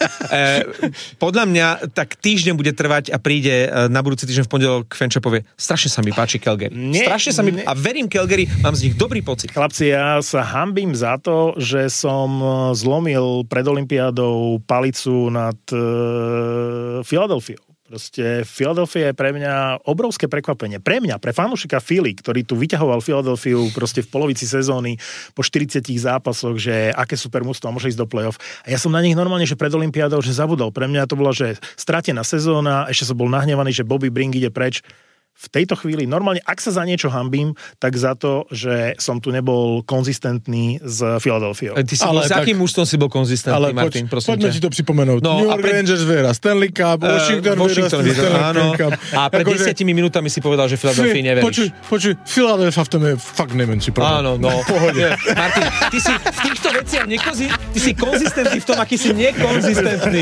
podľa mňa tak týždeň bude trvať a príde na budúci týždeň v pondelok Fenčo povie, strašne sa mi páči Calgary. A verím Calgary, mám z nich dobrý pocit. Chlapci, ja sa hanbím za to, že som zlomil pred olympiádou palicu nad Filadelfiou. Proste Philadelphia je pre mňa obrovské prekvapenie. Pre mňa, pre fanúšika Philly, ktorý tu vyťahoval Philadelphiu proste v polovici sezóny po 40 zápasoch, že aké super mužstvo môže ísť do play-off. A ja som na nich normálne, že pred olympiádou, že zabudol. Pre mňa to bolo, že stratená sezóna, ešte som bol nahnevaný, že Bobby Brink ide preč. V tejto chvíli, normálne, ak sa za niečo hanbím, tak za to, že som tu nebol konzistentný s Philadelphiou. Ty si bol, s akým mužstvom si bol konzistentný, Martin? Poďme ti to pripomenúť. New York Rangers vyhrá Stanley Cup, Washington vyhrá Stanley Cup. A pred 10 minutami si povedal, že Philadelphia neveríš. Počuj, Philadelphia v tom je fakt nemenší problém. Áno, no. Pohode. Martin, ty si v týchto veciach ty si konzistentný v tom, aký si nekonzistentný.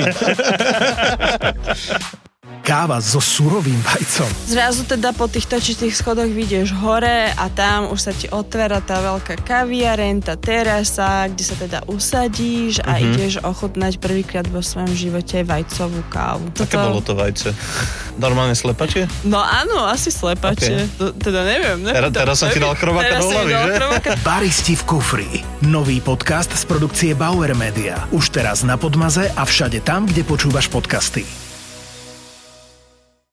Káva so surovým vajcom. Zrazu teda po tých točitých schodoch vidieš hore a tam už sa ti otvára tá veľká kaviareň, tá terasa, kde sa teda usadíš a ideš ochutnať prvýkrát vo svojom živote vajcovú kávu. Aké bolo to vajce? Normálne slepačie? No áno, asi slepačie. Okay. Teda neviem. Teraz som ti dal krováka do hlavy, že? Baristi v kufri. Nový podcast z produkcie Bauer Media. Už teraz na Podmaze a všade tam, kde počúvaš podcasty.